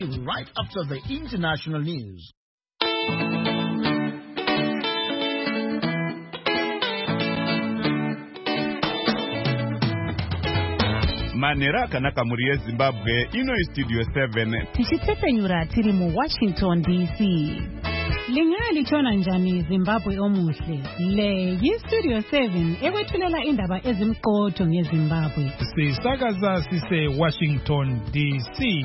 Right after the international news. Manera kanaka muri Zimbabwe ino studio 7 tichitsepenyura tiri mu Washington DC. Lingali chona njani Zimbabwe omuhle. Le yi studio 7 ekwethulela indaba ezimqotho ngeZimbabwe. Sisakaza sise Washington DC.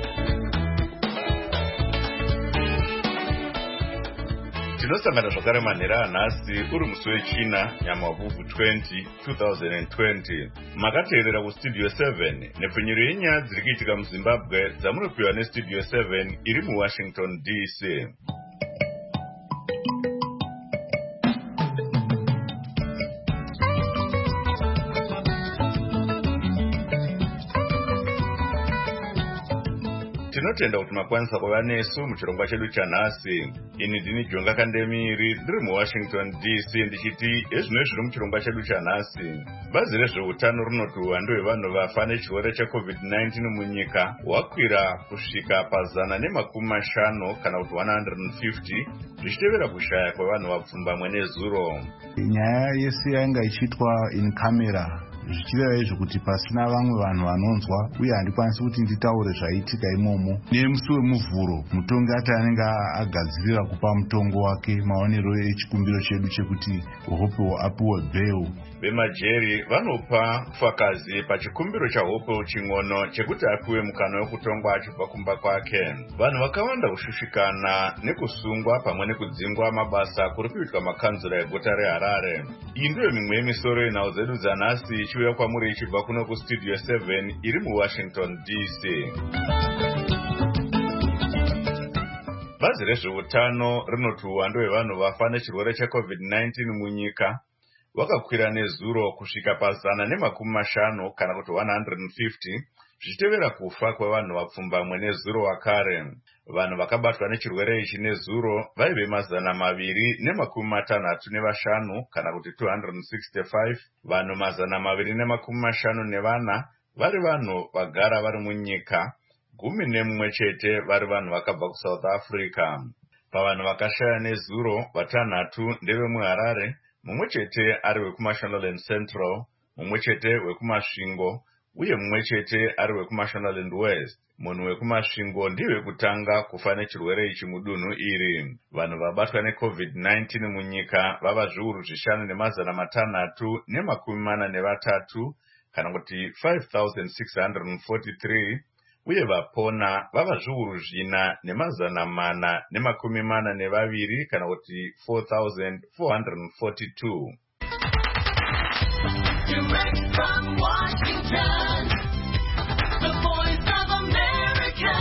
Tinosangana zvakare manhera anhasi uri musi wechina nyamavhuvhu 2020 makateerera kustudio 7 nepfenyuro yenyaya dziri kuitika muZimbabwe dzamunopiwa nestudio 7 iri muWashington DC. Tinotenda kuti makwanisa kuva nesu muchirongwa chedu chanhasi. Ini ndini Jonga Kandemiri ndiri muWashington DC ndichiti ezvino zviri muchirongwa chedu chanhasi. Bazi rezveutano rinoti uwandu hwevanhu vafa nechirwere cheCovid-19 munyika hwakwira kusvika pa150 kana kuti 150 zvichitevera kushaya kwevanhu vapfumbamwe nezuro. Nyaya yese yanga ichitwa in camera zvichireva izvo kuti pasina vamwe vanhu vanonzwa uye handikwanisi kuti nditaure zvaitika imomo. Nemusi wemuvhuro mutongi ati anenge agadzirira kupa mutongo wake maonero echikumbiro chedu chekuti Hope apiwe bail. Vemajeri vanopa pfakazi pachikumbiro chaHope Ching'ono chekuti apiwe mukana wekutongwa achibva kumba kwake. Vanhu vakawanda kushushikana nekusungwa pamwe nekudzingwa mabasa kuri kuitwa makanzura eguta reHarare. Iyi ndiyo mimwe yemisoro yenhau dzedu dzanhasi ichiuya kwamuri ichibva kuno kustudio 7 iri muWashington DC. Bazi rezveutano rinoti uwandu hwevanhu vafa nechirwere cheCovid-19 munyika wakakwira nezuro kusvika pa150 kana kuti 150 zvichitevera kufa kwevanhu vapfumbamwe nezuro wakare. Vanhu vakabatwa nechirwere ichi nezuro vaive 265 kana kuti 265. Vanhu 254 vari vanhu vagara vari munyika, 11 chete vari vanhu vakabva kuSouth Africa. Pavanhu vakashaya nezuro, 6 ndevemuHarare, mumwe chete ari wekuMashonaland Central, mumwe chete wekuMasvingo, uye mumwe chete ari wekuMashonaland West. Munhu wekuMasvingo ndiye kutanga kufa nechirwere ichi mudunhu iri. Vanhu vabatwa neCovid-19 munyika vava zviuru 5,643 kana kuti 5,643, uye vapona vava zviuru 4,442 kana kuti 4,442. Direct from Washington, the voice of America,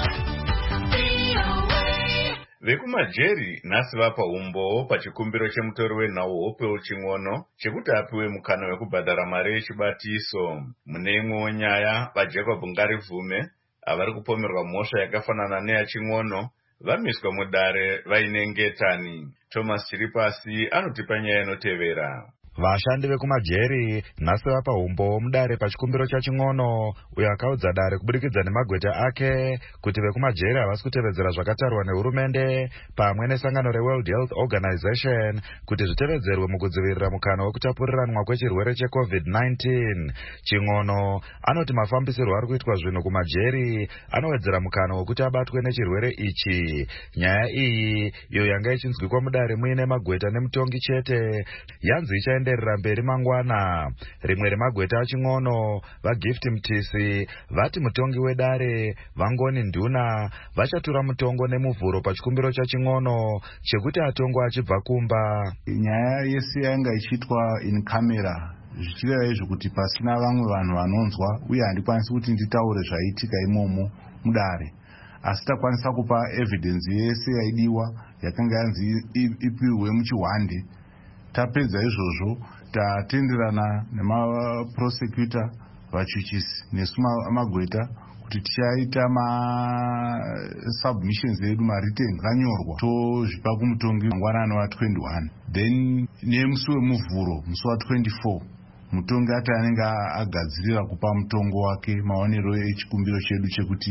VOA. Vekumajeri nhasi vapa umbowo pachikumbiro chemutori wenhau Hope Ching'ono chekuti apiwe mukana wekubhadhara mari yechibatiso. Mune imwewo nyaya, vaJacob Ngarivume avari kupomerwa mhosva yakafanana neyaChing'ono vamiswa mudare vaine ngetani. Thomas Chiripasi anotipa nyaya inotevera. Vashandi vekumajeri nhasi vapa umbowo mudare pachikumbiro chaChing'ono uyo akaudza dare kubudikidza nemagweta ake kuti vekumajeri havasi kutevedzera zvakatarwa nehurumende pamwe nesangano reWorld Health Organization kuti zvitevedzerwe mukudzivirira mukana wekutapuriranwa kwechirwere cheCovid-19. Ching'ono anoti mafambisirwo ari kuitwa zvinhu kumajeri anowedzera mukana wekuti abatwe nechirwere ichi. Nyaya iyi iyo yanga ichinzwikwa mudare muine magweta nemutongi chete yanzi ichaenderera mberi mangwana. Rimwe remagweta aChing'ono, vaGift Mtisi, vati mutongi wedare Vangoni Nduna vachatura mutongo nemuvhuro pachikumbiro chaChing'ono chekuti atongwa achibva kumba. Nyaya yese yanga ichitwa in camera zvichireva izvo kuti pasina vamwe vanhu vanonzwa uye handikwanisi kuti nditaure zvaitika imomo mudare, asi takwanisa kupa evidence yese yaidiwa yakanga yanzi ipiwe muchihwande. Tapedza izvozvo tatenderana nemaprosecutor, vachuchisi nesu magweta kuti tichaita submissions edu written kanyorwa tozvipa kumutongi mangwanani wa21. Then nemusi wemuvhuro musi wa24 mutongi ati anenge agadzirira kupa mutongo wake maonero echikumbiro chedu chekuti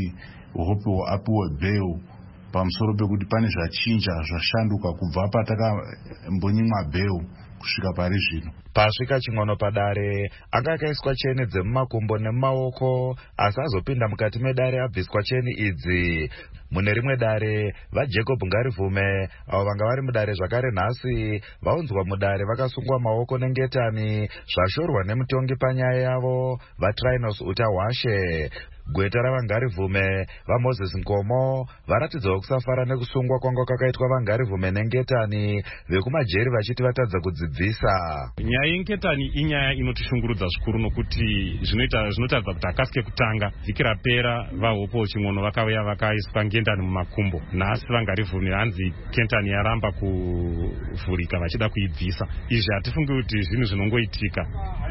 hope apiwe bail pamusoro pekuti pane zvachinja zvashanduka kubva patakambonyimwa bail kusvika pari zvino. Pasvika Chingono padare anga akaiswa cheni dzemumakumbo nemumaoko asi azopinda mukati medare abviswa cheni idzi. Mune rimwe dare vaJacob Ngarivume avo vanga vari mudare zvakare nhasi vaunzwa mudare vakasungwa maoko nengetani zvashorwa nemutongi panyaya yavo vaTrinos Utahwashe. Gweta ravanGarivume vaMoses Nkomo varatidzawo kusafara nekusungwa kwanga kwakaitwa vaNgarivume nengetani vekumajeri vachiti vatadza kudzibvisa. Nyaya yengetani inyaya inotishungurudza zvikuru nokuti zvinotadza kuti akasike kutanga vhiki rapera vaHope Chingono vakauya vakaiswa ngetani mumakumbo. Nhasi vaNgarivume hanzi ketani yaramba kuvhurika vachida kuibvisa. Izvi hatifungi kuti zvinhu zvinongoitika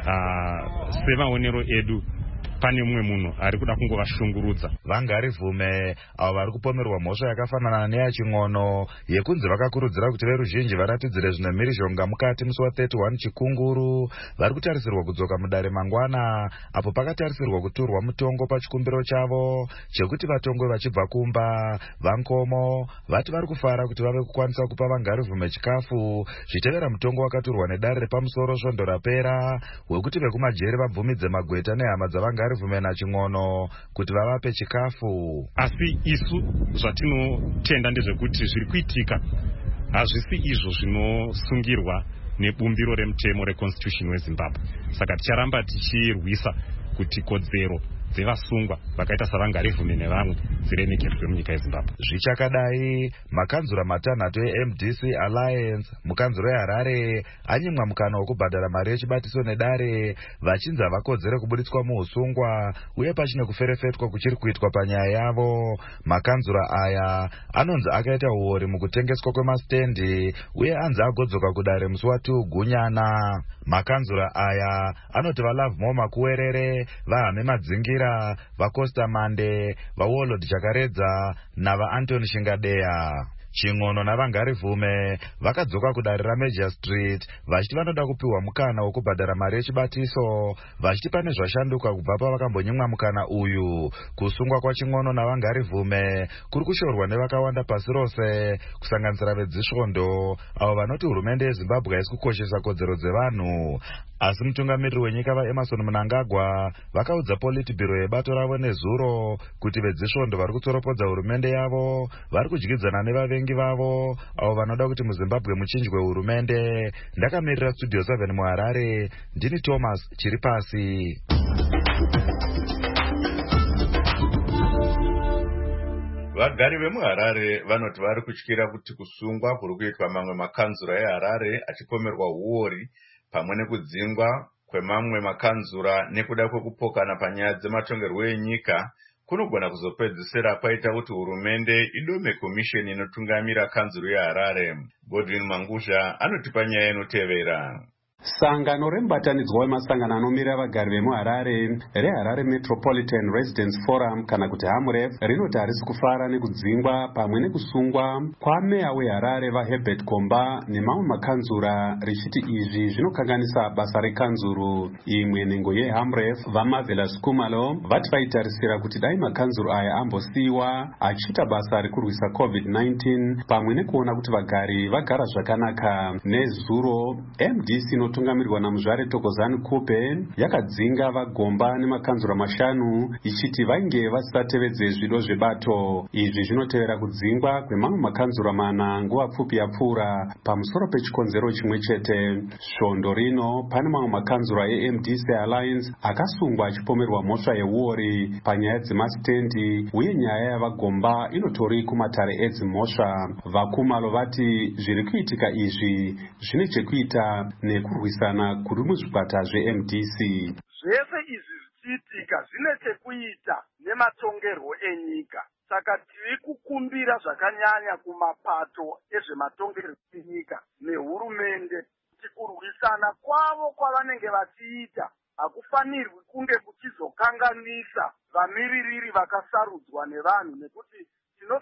semaonero edu. Pane mumwe munhu ari kuda kungovashungurudza. VaNgarivume avo vari kupomerwa mhosva yakafanana neyaChingono yekunzi vakakurudzira kuti veruzhinji varatidzire zvine mhirizhonga mukati musi wa31 Chikunguru vari kutarisirwa kudzoka mudare mangwana apo pakatarisirwa kuturwa mutongo pachikumbiro chavo chekuti vatongwe vachibva kumba. VaNkomo vati vari kufara kuti vave kukwanisa kupa vaNgarivume chikafu zvitevera mutongo wakaturwa nedare repamusoro svondo rapera wekuti vekumajeri vabvumidze magweta nehama dzaVaNgarivume naChingono kuti vavape chikafu. Asi isu zvatinotenda ndezvekuti zviri kuitika hazvisi izvo zvinosungirwa nebumbiro remutemo reconstitution weZimbabwe. Saka ticharamba tichirwisa kuti kodzero dzevasungwa vakaita saVaNgarivume nevamwe dziremekedzwe munyika yeZimbabwe. Zvichakadai makanzura matanhatu eMDC Alliance mukanzuro weHarare anyimwa mukana wokubhadhara mari yechibatiso nedare vachinzi havakodzere kubuditswa muusungwa uye pachine kuferefetwa kuchiri kuitwa panyaya yavo. Makanzura aya anonzi akaita uori mukutengeswa kwemastendi uye anzi agodzoka kudare musi wa2 Gunyana. Makanzura aya anoti vaLove More Makuwerere, vaHame Madzingira, vaCosta Mande, vaWarlord Chakaredza navaAntony Shingadeya. Chingono naVaNgarivume vakadzoka kudare raMajor Street vachiti vanoda kupiwa mukana wokubhadhara mari yechibatiso vachiti pane zvashanduka kubva pavakambonyimwa mukana uyu. Kusungwa kwaChingono naVaNgarivume kuri kushorwa nevakawanda pasi rose kusanganisira vedzisvondo avo vanoti hurumende yeZimbabwe haisi kukoshesa kodzero dzevanhu. Asi mutungamiriri wenyika vaEmerson Mnangagwa vakaudza Politburo yebato ravo nezuro kuti vedzisvondo vari kutsoropodza hurumende yavo vari kudyidzana nevavengi vavo avo vanoda kuti muZimbabwe muchinjwe hurumende. Ndakamirira Studio 7 muHarare, ndini Thomas Chiripasi. Vagari vemuHarare vanoti vari kutyira kuti kusungwa kuri kuitwa mamwe makanzura eHarare achipomerwa uori pamwe nekudzingwa kwemamwe makanzura nekuda kwekupokana panyaya dzematongerwo enyika kunogona kuzopedzisira kwaita kuti hurumende idome komisheni inotungamira kanzuro yeHarare. Godwin Mangusha anotipa nyaya inotevera. Sangano remubatanidzwa wemasangano anomira vagari vemuHarare reHarare Metropolitan Residents Forum kana kuti HAMREF rinoti harisi kufara nekudzingwa pamwe nekusungwa kwameya weHarare vaHerbert Komba nemamwe makanzura richiti izvi zvinokanganisa basa rekanzuru. Imwe nhengo yeHAMREF vaMarvelous Kumalo vati vaitarisira kuti dai makanzuru aya ambosiyiwa achiita basa rekurwisa COVID-19 pamwe nekuona kuti vagari vagara zvakanaka. Nezuro MDC inotungamirwa naMuzvare Thokozani Kupe yakadzinga vaGomba nemakanzura 5 ichiti vainge vasisatevedze zvido zvebato. Izvi zvinotevera kudzingwa kwemamwe makanzura 4 nguva pfupi yapfuura pamusoro pechikonzero chimwe chete. Svondo rino pane mamwe makanzura eMDC Alliance akasungwa achipomerwa mhosva yeuori panyaya dzemastendi uye nyaya yavaGomba inotori kumatare edzimhosva. VaKumalo vati zviri kuitika izvi zvine chekuita nekurwisana kuri muzvikwata zveMDC. Zvese izvi zvichiitika zvine chekuita nematongerwo enyika. Saka tiri kukumbira zvakanyanya kumapato ezvematongerwo enyika nehurumende kuti kurwisana kwavo kwavanenge vachiita hakufanirwi kunge kuchizokanganisa vamiririri vakasarudzwa nevanhu, nekuti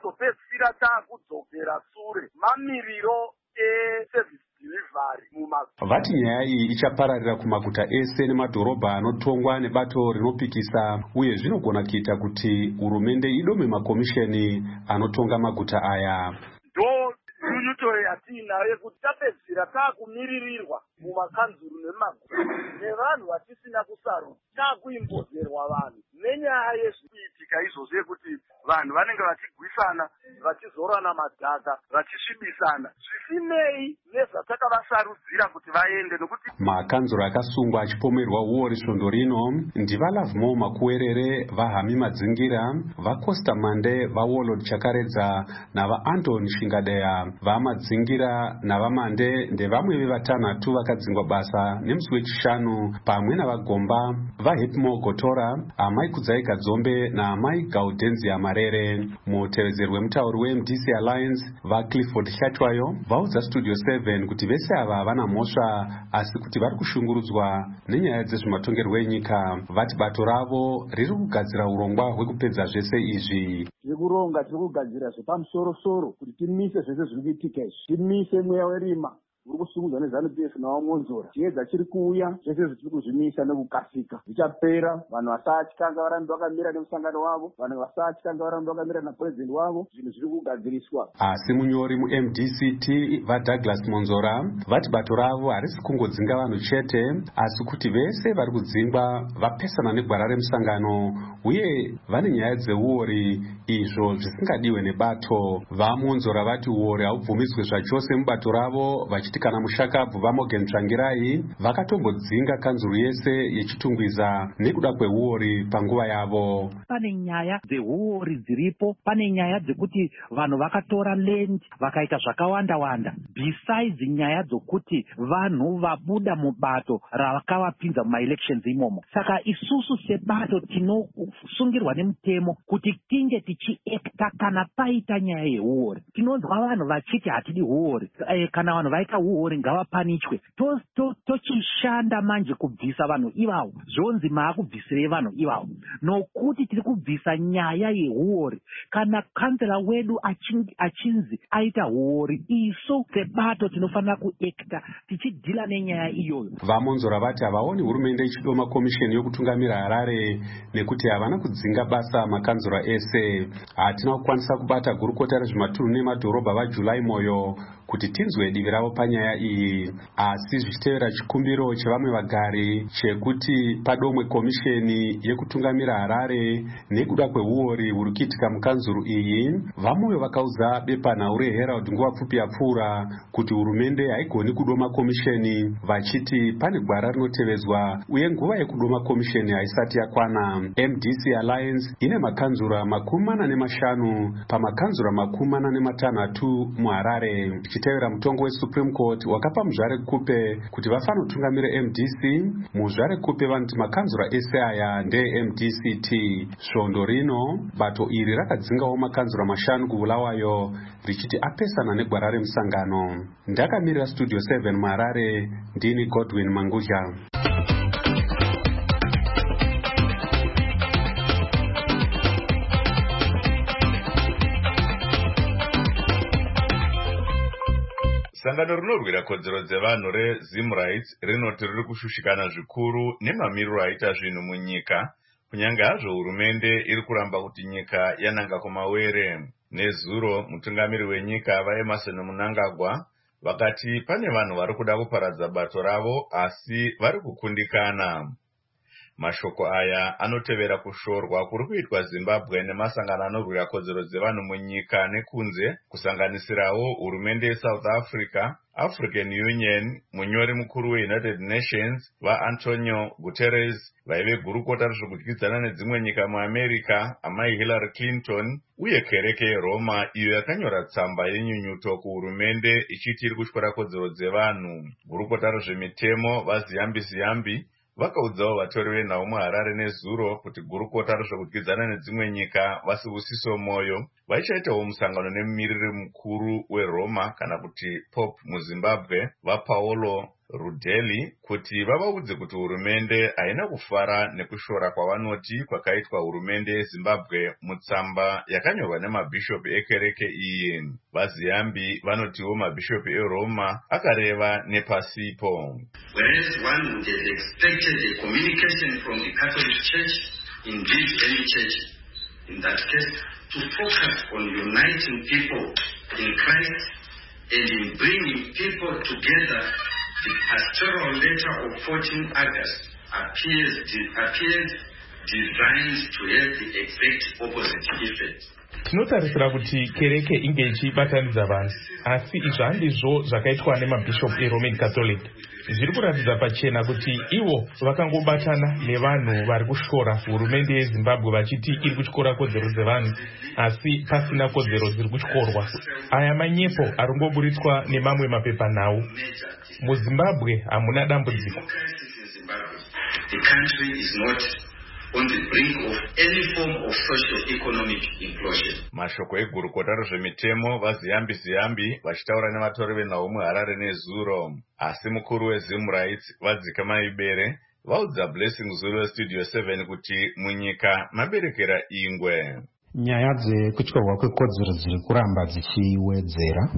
tinozopedzisira taakudzokera sure mamiriro eservice delivery Vati nyaya iyi ichapararira kumaguta ese nemadhorobha anotongwa nebato rinopikisa uye zvinogona kuita kuti hurumende idome makomisheni anotonga maguta aya. Nyunyuto yatinayo yekuti tapedzisira taakumiririrwa mumakanzuru nemaguta nevanhu vatisina kusarudza, taakuimbozerwa vanhu nenyaya yezvikuitika izvozvo yekuti vanhu vanenge vachigwisana, vachizorana madhaka, vachisvibisana zvisinei nezvatakavasarudzira kuti vaende. Nokuti makanzuro akasungwa achipomerwa uori svondo rino ndivaLavmo Makuwerere, vaHami Madzingira, vaCosta Mande, vaWarlord Chakaredza navaAnton Shingadeya. VaMadzingira navaMande ndevamwe vevatanhatu vakadzingwa basa nemusi wechishanu pamwe navagomba vaHepmo Gotora, Amai Kudzai Kadzombe naAmai Gaudenzia Marere. Mutevedzeri wemutauri weMDC Alliance vaClifford Chatwayo vaudza Studio 7 kuti vese ava havana mhosva asi kuti vari kushungurudzwa nenyaya dzezvematongerwo enyika. Vati bato ravo riri kugadzira urongwa hwekupedza zvese izvi. Zvekuronga tiri kugadzira zvepamusoro-soro kuti timise zvese zviri kuitika izvi, timise mweya werima uri kusungudza neZANU-PF nawaMonzora. Chiedza chiri kuuya, zvese zvitiri kuzvimisa nekukasika. Zvichapera, vanhu vasatya varambe vakamira nemusangano wavo, vanhu vasatya varambe vakamira napurezidendi wavo, zvinhu zviri kugadziriswa. Asi munyori muMDCT vaDouglas Monzora vati bato ravo harisi kungodzinga vanhu chete asi kuti vese vari kudzingwa vapesana negwara remusangano uye vane nyaya dzeuori izvo zvisingadiwe nebato. VaMonzora vati uori haubvumidzwe zvachose mubato ravo vachiti kana mushakabvu vaMorgan Tsvangirai vakatombodzinga kanzuru yese yechitungwiza nekuda kweuori panguva yavo. Pane nyaya dzeuori dziripo, pane nyaya dzekuti vanhu vakatora land vakaita zvakawanda-wanda, besides nyaya dzokuti vanhu vabuda mubato ravakavapinza mumaelections imomo. Saka isusu sebato tinosungirwa nemutemo kuti tinge tichiekta kana paita nyaya yeuori. Tinonzwa vanhu vachiti hatidi uori, kana vanhu vaita uori ngavapanichwe. Tochishanda manje kubvisa vanhu ivavo, zvonzi maakubvisirei vanhu ivavo, nokuti tiri kubvisa nyaya yeuori. Kana kansela wedu achinzi aita uori, isu sebato tinofanira kuekta tichidhila nenyaya iyoyo. VaMonzora vati havaoni hurumende ichidoma komisheni yokutungamira Harare nekuti havana kudzinga basa makanzura ese. Hatina kukwanisa kubata gurukota rezvematuru nemadhorobha vaJulai Moyo kuti tinzwe divi ravo panyaya iyi, asi zvichitevera chikumbiro chevamwe vagari chekuti padomwe komisheni yekutungamira Harare nekuda kweuori huri kuitika mukanzuru iyi. VaMoyo vakaudza bepanhau reHerald nguva pfupi yapfuura kuti hurumende haigoni kudoma komisheni vachiti pane gwara rinotevedzwa uye nguva yekudoma komisheni haisati yakwana. MDC Alliance ine makanzura 45 pamakanzura 46 muHarare. Chitevera mutongo weSupreme Court wakapa muzvare Kupe kuti vafanotungamira MDC. Muzvare Kupe vanoti makanzura ese aya ndeeMDCT. Svondo rino bato iri rakadzingawo makanzura 5 kuBulawayo richiti apesana negwara remusangano. Ndakamirira Studio 7 muHarare, ndini Godwin Manguja. Sangano rinorwira kodzero dzevanhu reZimRights rinoti riri kushushikana zvikuru nemamiriro aita zvinhu munyika, kunyange hazvo hurumende iri kuramba kuti nyika yananga kumawere. Nezuro mutungamiri wenyika vaEmmerson Mnangagwa vakati pane vanhu vari kuda kuparadza bato ravo asi vari kukundikana. Mashoko aya anotevera kushorwa kuri kuitwa Zimbabwe nemasangano anorwira kodzero dzevanhu munyika nekunze, kusanganisirawo hurumende yeSouth Africa, African Union, munyori mukuru weUnited Nations vaAntonio Guterres, vaive gurukota rezvekudyidzana nedzimwe nyika muAmerica amai Hillary Clinton, uye kereke yeRoma iyo yakanyora tsamba yenyunyuto kuhurumende ichiti iri kutyora kodzero dzevanhu. Gurukota rezvemitemo vaZiyambi vakaudzawo vatori venhau muHarare nezuro kuti gurukota rezvekudyidzana nedzimwe nyika vaSibusiso Moyo vaichaitawo musangano nemumiriri mukuru weRoma kana kuti Pope muZimbabwe vaPaolo Rudeli kuti vavaudze kuti hurumende haina kufara nekushora kwavanoti kwakaitwa hurumende yeZimbabwe mutsamba yakanyorwa nemabhishopu ekereke iyi. Vaziyambi vanotiwo mabhishopu eRoma akareva nepasipo. Whereas one would have expected a communication from the Catholic Church, indeed any church in that case, to focus on uniting people in Christ and in bringing people together, the pastoral letter of 14 August appears designed to have the exact opposite effect. Tinotarisira kuti kereke inge ichibatanidza vanhu, asi izvi handizvo zvakaitwa nemabhishopu eRoman Catholic. Zviri kuratidza pachena kuti ivo vakangobatana nevanhu vari kushora hurumende yeZimbabwe vachiti iri kutyora kodzero dzevanhu, asi pasina kodzero dziri kutyorwa. Aya manyepo ari kungoburitswa nemamwe mapepanhau. MuZimbabwe hamuna dambudziko. The country is not on the brink of any form of socio-economic implosion. Mashoko egurukota rezvemitemo vaziyambi vachitaura nevatori venhau muHarare neZuro. Asi mukuru weZim Rights Vadzika Maibere vaudza Blessing Zulu Studio 7 kuti munyika maberekera ingwe. Nyaya dzekutyorwa kwekodzero dziri kuramba dzichiwedzera.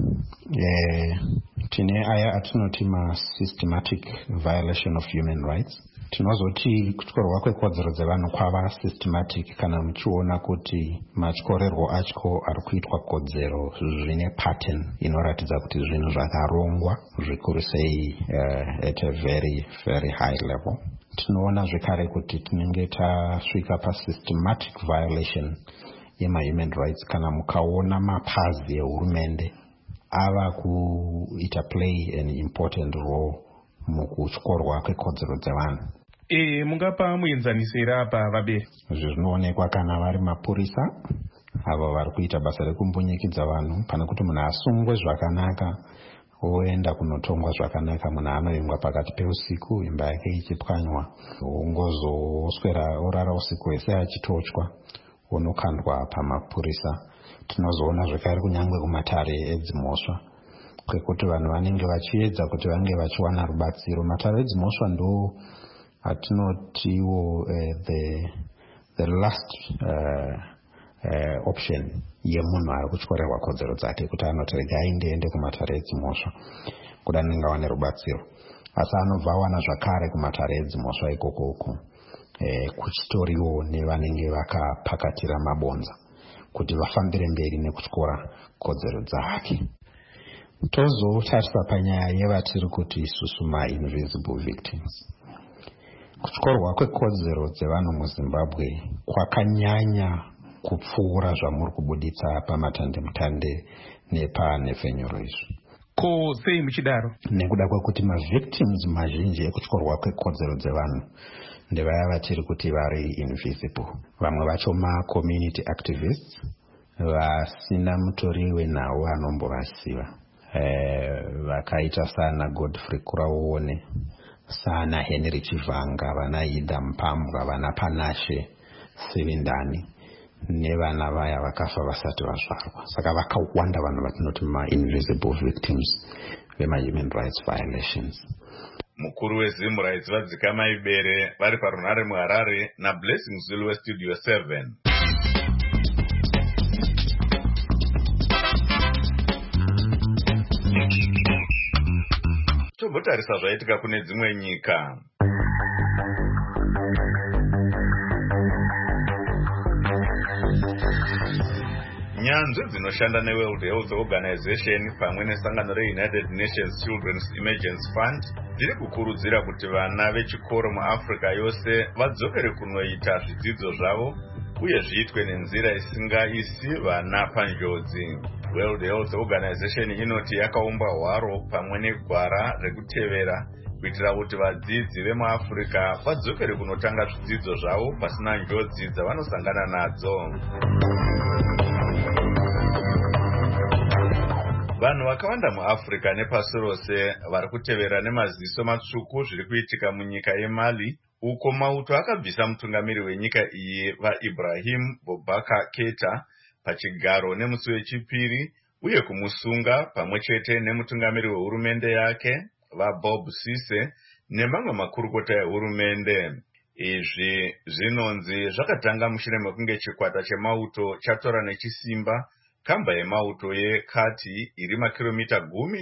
Tine aya atinoti systematic violation of human rights. Tinozoti kutyorwa kwekodzero dzevanhu kwava systematic kana muchiona kuti matyorerwo acho ari kuitwa kodzero zvine pattern inoratidza kuti zvinhu zvakarongwa zvikuru sei at a very very high level. Tinoona zvekare kuti tinenge tasvika systematic violation yema-human rights kana mukaona mapazi ehurumende ava kuita play an important role mukutyorwa kwekodzero dzevanhu. Mungapa muenzanisira apa vabe? Zvinoonekwa kana vari mapurisa avo vari kuita basa rekumbunyikidza vanhu, pana kuti munhu asungwe zvakanaka oenda kunotongwa zvakanaka, munhu anoingwa pakati peusiku imba yake ichipwanywa, ongozoswera orara usiku hwese achitochwa, unokandwa pamapurisa. Tinozoona zvekare kunyangwe kumatare edzimhosva kwekuti vanhu vanenge vachiedza kuti vange vachiwana rubatsiro. Matare edzimhosva ndo atinotiwo the last option yemunhu ari kutyorerwa kodzero dzake, kuti anoti rega aende kumatare edzimhosva kuti anenge awane rubatsiro, asi anobva awana zvakare kumatare edzimhosva ikoko kuchitoriwo nevanenge vakapakatira mabonza kuti vafambire mberi nekutyora kodzero dzake. Tozotarisa panyaya yevatiri kuti isusu ma-invisible victims. Kutyorwa kwekodzero dzevanhu muZimbabwe kwakanyanya kupfuura zvamuri kubuditsa pamatandemutande nepanhefenyuro izvi. Ko sei muchidaro? Nekuda kwekuti ma-victims mazhinji ekutyorwa kwekodzero dzevanhu ndevaya vatiri kuti vari invisible. Vamwe vacho ma-community activists vasina mutori wenhau anombovasiva, vakaita sana Godfrey Kuraone, sana Henry Chivanga, vana Ida Mpambwa, vana Panashe Sivindani, nevana vaya vakafa vasati vazvarwa. Saka vakawanda vanhu vatinoti ma-invisible victims vema-human rights violations. Mukuru weZim Rights Vadzika Maibere vari parunhare muHarare naBlessing Zulu weStudio 7. Tombotarisa zvaitika kune dzimwe nyika. Nyanzvi dzinoshanda neWorld Health Organization pamwe nesangano reUnited Nations Children's Emergency Fund dziri kukurudzira kuti vana vechikoro muAfrica yose vadzokere kunoita zvidzidzo zvavo uye zviitwe nenzira isingaisi vana panjodzi. World Health Organization inoti yakaumba hwaro pamwe negwara rekutevera kuitira kuti vadzidzi vemuAfrica vadzokere kunotanga zvidzidzo zvavo pasina njodzi dzavanosangana nadzo. Vanhu vakawanda muAfrica nepasi rose vari kutevera nemaziso matsvuku zviri kuitika munyika yeMali, uko mauto akabvisa mutungamiri wenyika iyi vaIbrahim Boubacar Keita pachigaro nemusi wechipiri uye kumusunga pamwe chete nemutungamiri wehurumende yake vaBob Sise nemamwe makurukota ehurumende. Izvi zvinonzi zvakatanga mushure mekunge chikwata chemauto chatora nechisimba kamba yemauto yeKati iri makiromita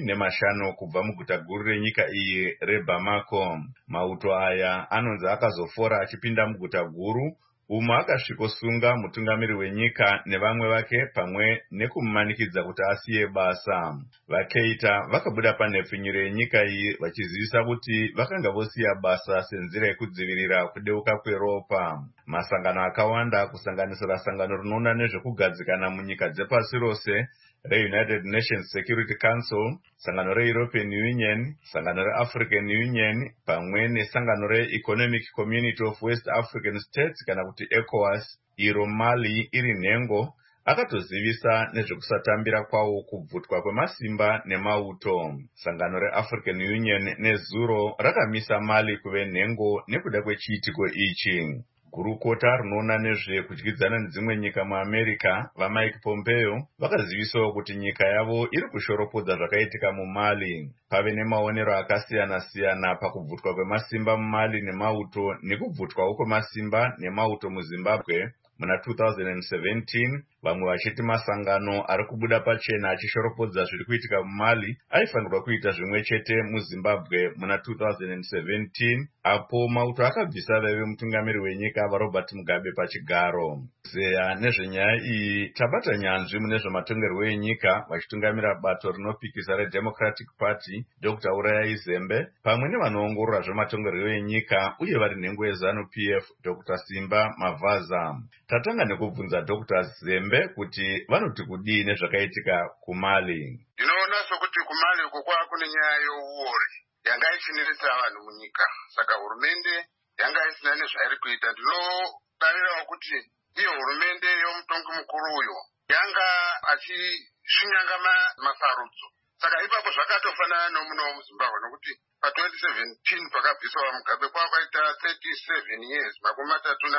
15 kubva muguta guru renyika iyi reBamako. Mauto aya anonzi akazofora achipinda muguta guru umo akasvikosunga mutungamiri wenyika nevamwe vake pamwe nekumumanikidza kuti asiye basa. VaKeita vakabuda panhepfinyuro yenyika iyi vachizivisa kuti vakanga vosiya basa senzira yekudzivirira kudeuka kweropa. Masangano akawanda kusanganisira sangano rinoona nezvekugadzikana munyika dzepasi rose reUnited Nations Security Council, sangano reEuropean Union, sangano reAfrican Union pamwe nesangano reEconomic Community of West African States kana kuti ECOWAS, iro Mali iri nhengo, akatozivisa nezvekusatambira kwawo kubvutwa kwemasimba nemauto. Sangano reAfrican Union nezuro rakamisa Mali kuve nhengo nekuda kwechiitiko ichi. Gurukota rinoona nezvekudyidzana nedzimwe nyika muAmerica vaMike Pompeo vakazivisawo kuti nyika yavo iri kushoropodza zvakaitika muMali. Pave nemaonero akasiyana-siyana pakubvutwa kwemasimba muMali nemauto nekubvutwawo kwemasimba nemauto muZimbabwe. Muna 2017, vamwe vachiti masangano ari kubuda pachena achishoropodza zviri kuitika muMali aifanirwa kuita zvimwe chete muZimbabwe muna 2017, apo mauto akabvisa vaive mutungamiri wenyika vaRobert Mugabe pachigaro. Zeya nezvenyaya iyi tabata nyanzvi mune zvematongerwo enyika vachitungamira bato rinopikisa reDemocratic Party Dr. Urayai Zembe pamwe nevanoongorora zvematongerwo enyika uye vari nhengo yeZANU-PF Dr. Simba Mavaza. Tatanga nekubvunza Dr. Zembe kuti vanoti kudii nezvakaitika kuMali. Ndinoona sokuti kuMali uko kune nyaya youori yanga ichinetsa vanhu munyika, saka hurumende yanga isina nezvairi kuita. Ndinodarirawo kuti iyo hurumende yomutongi mukuru uyo yanga achishinyanga masarudzo, saka ipapo zvakatofanana nomuno muZimbabwe nokuti pa2017 pakabviswa Mugabe kwakaita 37 years, makumi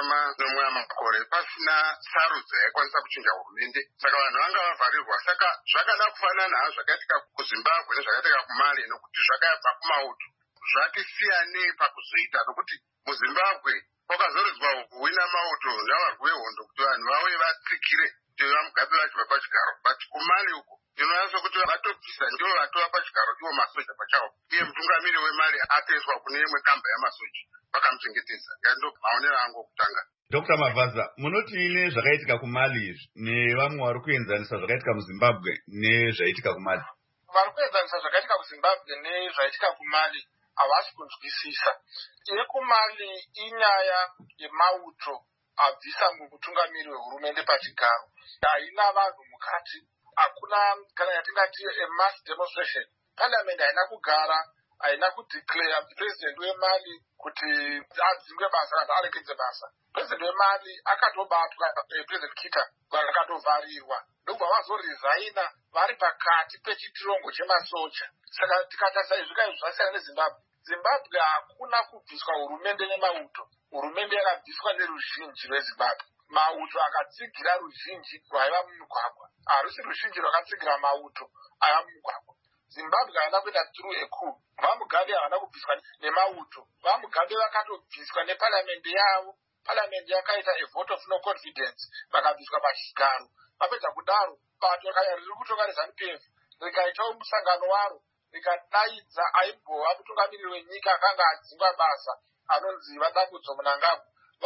34 makore pasina sarudzo yaikwanisa kuchinja hurumende, saka vanhu vanga vavharirwa. Saka zvakada kufanana zvakaitika kuZimbabwe nezvakaitika kuMali nokuti zvakabva kumauto zvati siyanei pakuzoita, nokuti muZimbabwe kwakazoridzwa hwina mauto navarwi vehondo kuti vanhu vauye vatsigire kuti vaMugabe vachibva pachigaro, but kuMali uko ndinoona sokuti vatobvisa ndivo vatova pachigaro ivo masoja pachavo, uye mutungamiri weMali atoiswa kune imwe kamba yamasoja vakamuchengetedza. Ndo maonero angu okutanga. Dr. Mavaza, munoti nezvakaitika kuMali izvi nevamwe vari kuenzanisa zvakaitika muZimbabwe nezvaitika kuMali? Vari kuenzanisa zvakaitika kuZimbabwe nezvaitika kuMali havasi kunzwisisa. YekuMali inyaya yemauto abvisa mutungamiri wehurumende pachigaro, haina vanhu mukati, hakuna kana yatingati mass demonstration. Parliament haina kugara, haina kudeclare president weMali kuti adzingwe basa kana arekedze basa. President weMali akatobatwa, President Kita akatovharirwa ndobva vazoresigna vari pakati pechitirongo chemasoja. Saka tikatarisa izvi zvasiyana neZimbabwe. Zimbabwe hakuna kubviswa hurumende nemauto, hurumende yakabviswa neruzhinji rweZimbabwe. Mauto akatsigira ruzhinji rwaiva mumugwagwa, harusi ruzhinji rwakatsigira mauto aiva mumugwagwa. Zimbabwe haina kuenda through a coup. VaMugabe havana kubviswa nemauto, VaMugabe vakatobviswa neparliamendi yavo. Parliamendi yakaita a vote of no confidence, vakabviswa pachigaro. Vapedza kudaro bato riri kutonga reZANU-PF rikaitawo musangano waro rikadaidza aimbova mutungamiri wenyika akanga adzingwa basa anonzi Vadambudzo Mnangagwa.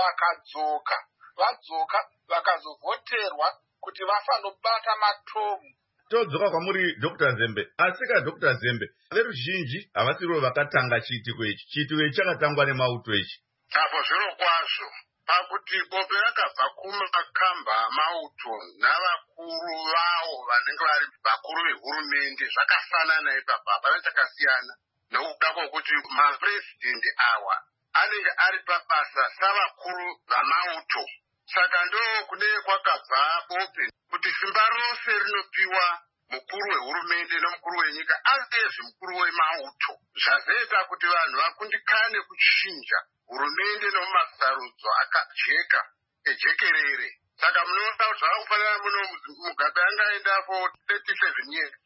Vadzoka vakazovhoterwa kuti vafanobata matomu. Todzoka kwamuri Dr. Zembe. Asika Dr. Zembe, veruzhinji havasirivo vakatanga chiitiko ichi. Chiitiko ichi chakatangwa nemauto ichi. Apo zviro kwazvo pakuti bope rakabva kumakamba amauto navakuru vavo vanenge vari vakuru vehurumende zvakafanana ipapo, hapana chakasiyana, nokuda kwokuti mapurezidendi awa anenge ari pabasa savakuru vamauto. Saka ndo kune kwakabva bope kuti simba rose rinopiwa mukuru wehurumende nomukuru wenyika asiyezve mukuru wemauto. Zvazoita kuti vanhu vakundikane kuchinja hurumende nomumasarudzo akajeka ejekerere. Saka munoona kuti zvava kufanana muno Mugabe angaenda for 37 years,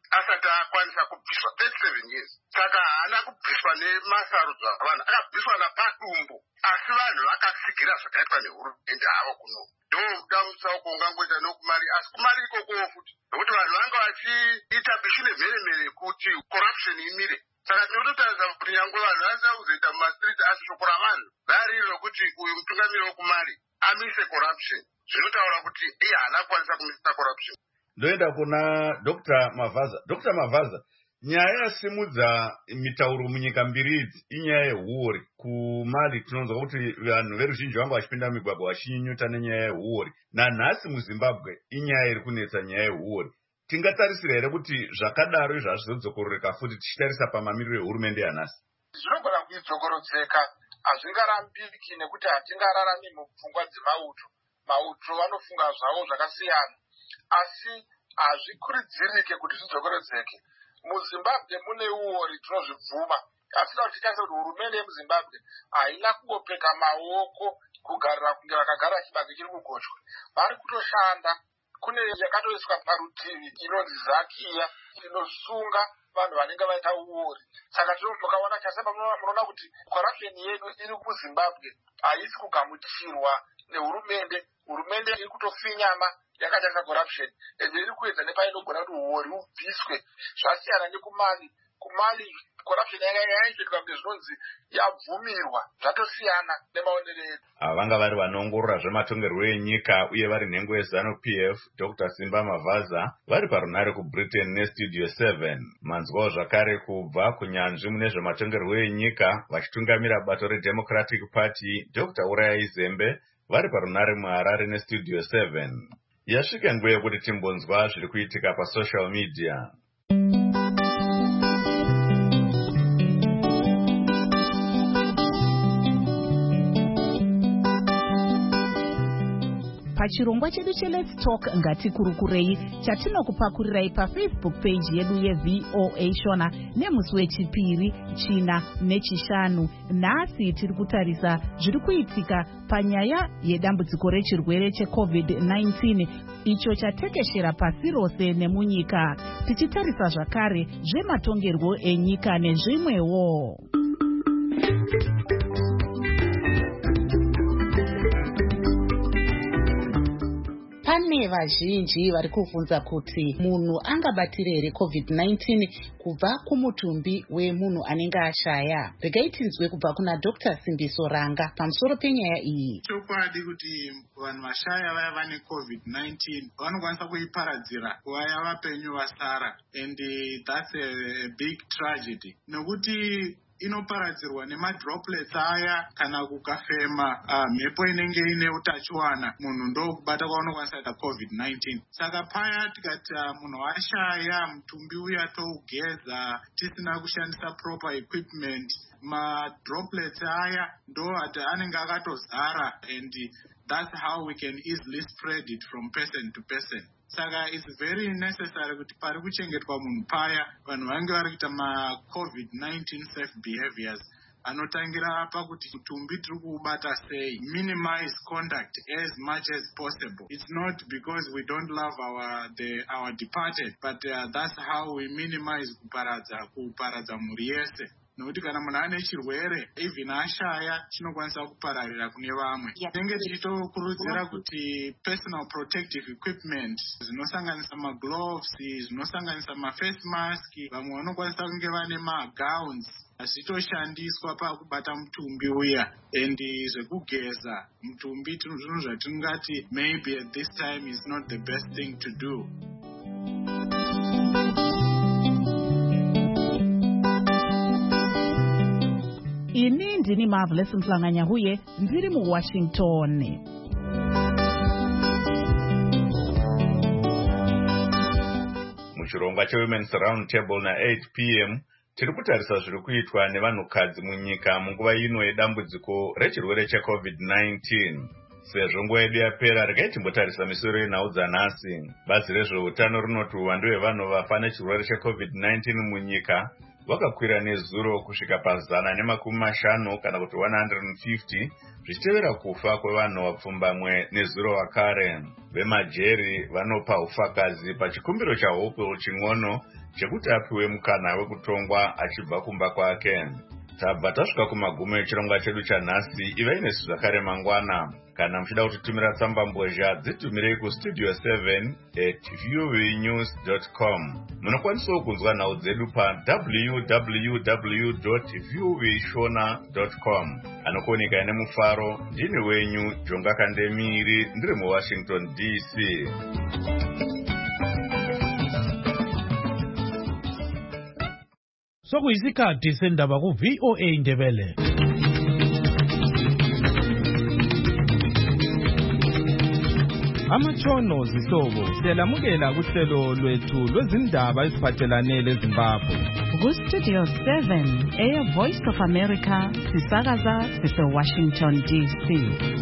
asati akwanisa kubviswa 37 years. Saka haana kubviswa nemasarudzo avanhu, akabviswa napadumbu, asi vanhu vakasigira zvakaitwa nehurumende havo kuno. Ndo mudamusauko ungangoita nokumari, asi kumari ikokowo futi, nokuti vanhu vanga vachiita bishine mheremhere kuti corruption imire. Saka tinototarisa kuti nyangwe vanhu vanasa kuzoita mumastriti, asi shoko ravanhu rariri rokuti uyu mutungamiri wokumari amise corruption, zvinotaura kuti iye haana kukwanisa kumisa corruption. Ndoenda kuna Dr. Mavaza. Dr. Mavaza, nyaya yasimudza mitauro munyika mbiri idzi inyaya yehuori. Kumali tinonzwa kuti vanhu veruzhinji vanga vachipinda migwagwa vachinyunyuta nenyaya yehuori. Nanhasi muZimbabwe inyaya iri kunetsa nyaya yehuori. Tingatarisira here kuti zvakadaro izvo hazvizodzokororeka futi tichitarisa pamamiriro ehurumende yanhasi? Zvinogona kuidzokorodzeka, hazvingarambiki nekuti hatingararami mupfungwa dzemauto. Mauto vanofunga zvavo zvakasiyana, asi hazvikurudzirike kuti zvidzokorodzeke. MuZimbabwe mune uori tinozvibvuma, asi tinotarisa kuti hurumende yemuZimbabwe haina kungopfeka maoko kugarira kunge vakagara chibage chiri kugochwa. Vari kutoshanda. Kune yakatoiswa parutivi inonzi Zakia inosunga vanhu vanenge vaita uori. Saka mukaona chasema munoona kuti corruption yedu iri kuZimbabwe haisi kugamuchirwa nehurumende. Hurumende iri kutofinyama yakatarisa corruption, ende iri kuedza nepainogona kuti uori ubviswe. Zvasiyana nekumali. Kumali corruption yaitoitika kunge zvinonzi yabvumirwa, zvatosiyana nemaonero edu. Vanga vari vanoongorora zvematongerwo enyika uye vari nhengo yeZANU-PF, Dr. Simba Mavaza, vari parunare kuBritain neStudio 7. Manzwawo zvakare kubva kunyanzvi mune zvematongerwo enyika vachitungamira bato reDemocratic Party, Dr. Uraya Izembe, vari parunare muHarare neStudio 7. Yasvika nguva yekuti timbonzwa zviri kuitika pasocial media. Pachirongwa chedu cheLet's Talk ngatikurukurei chatinokupakurirai paFacebook page yedu yeVOA Shona nemusi wechipiri, china nechishanu. Nhasi tiri kutarisa zviri kuitika panyaya yedambudziko rechirwere cheCovid-19 icho chatekeshera pasi rose nemunyika, tichitarisa zvakare zvematongerwo enyika nezvimwewo. Pane vazhinji vari kubvunza kuti munhu angabatira here COVID-19 kubva kumutumbi wemunhu anenge ashaya. Regai tinzwe kubva kuna Dr. Simbiso Ranga pamusoro penyaya iyi. Chokwadi kuti vanhu vashaya vaya vane COVID-19 vanokwanisa kuiparadzira kuvaya vapenyu vasara, and that's a big tragedy. Nokuti inoparadzirwa nemadroplets aya kana kukafema mhepo inenge ine utachiwana, munhu ndokubata kwaunokwanisa kuita COVID-19. Saka paya tikati munhu ashaya mutumbi uya tougeza tisina kushandisa proper equipment, madroplets aya ndo ati anenge akatozara, and that's how we can easily spread it from person to person. Saka it's very necessary kuti pari kuchengetwa munhu paya vanhu vange vari kuita ma-COVID-19 safe behaviors anotangira pakuti mutumbi tiri kuubata sei, minimize contact as much as possible. It's not because we don't love our departed, but that's how we minimize kuparadza mhuri yese. Nokuti kana munhu ane chirwere even ashaya chinokwanisa kupararira kune vamwe. Tinenge tichitokurudzira kuti personal protective equipment zvinosanganisa magloves, zvinosanganisa maface mask, vamwe vanokwanisa kunge vane magowns zvitoshandiswa pakubata mutumbi uya, and zvekugeza mutumbi zvinhu zvatingati maybe at this time is not the best thing to do. Ini ndini Marvelous Mhlanga-Nyahuye, ndiri muWashington. Muchirongwa cheWomen's Round Table na8 p.m. tiri kutarisa zviri kuitwa nevanhukadzi munyika munguva ino yedambudziko rechirwere cheCovid-19. Sezvo nguva yedu yapera, regai timbotarisa misoro yenhau dzanhasi. Bazi rezveutano rinoti uwandu hwevanhu vafa nechirwere cheCovid-19 munyika wakakwira nezuro kusvika pa150 kana kuti 150 zvichitevera kufa kwevanhu vapfumbamwe nezuro vakare. Vemajeri vanopa ufakazi pachikumbiro chaHopewell Ching'ono chekuti apiwe mukana wekutongwa achibva kumba kwake. Tabva tasvika kumagumo echirongwa chedu chanhasi. Ivai nesu zvakare mangwana. Kana muchida kutitumira tsamba mbozha, dzitumirei kustudio 7@voanews.com. Munokwanisawo kunzwa nhau dzedu pa www.voashona.com. Anokuoneka nemufaro, ndini wenyu Jonga Kandemiri, ndiri muWashington DC. Sokuyisikhathi sendaba ku-VOA Ndebele. Amatshono zihlobo siyalamukela kuhlelo lwethu lwezindaba eziphathelane leZimbabwe. Ku-Studio 7 eyeVoice of America sisakaza sise-Washington DC.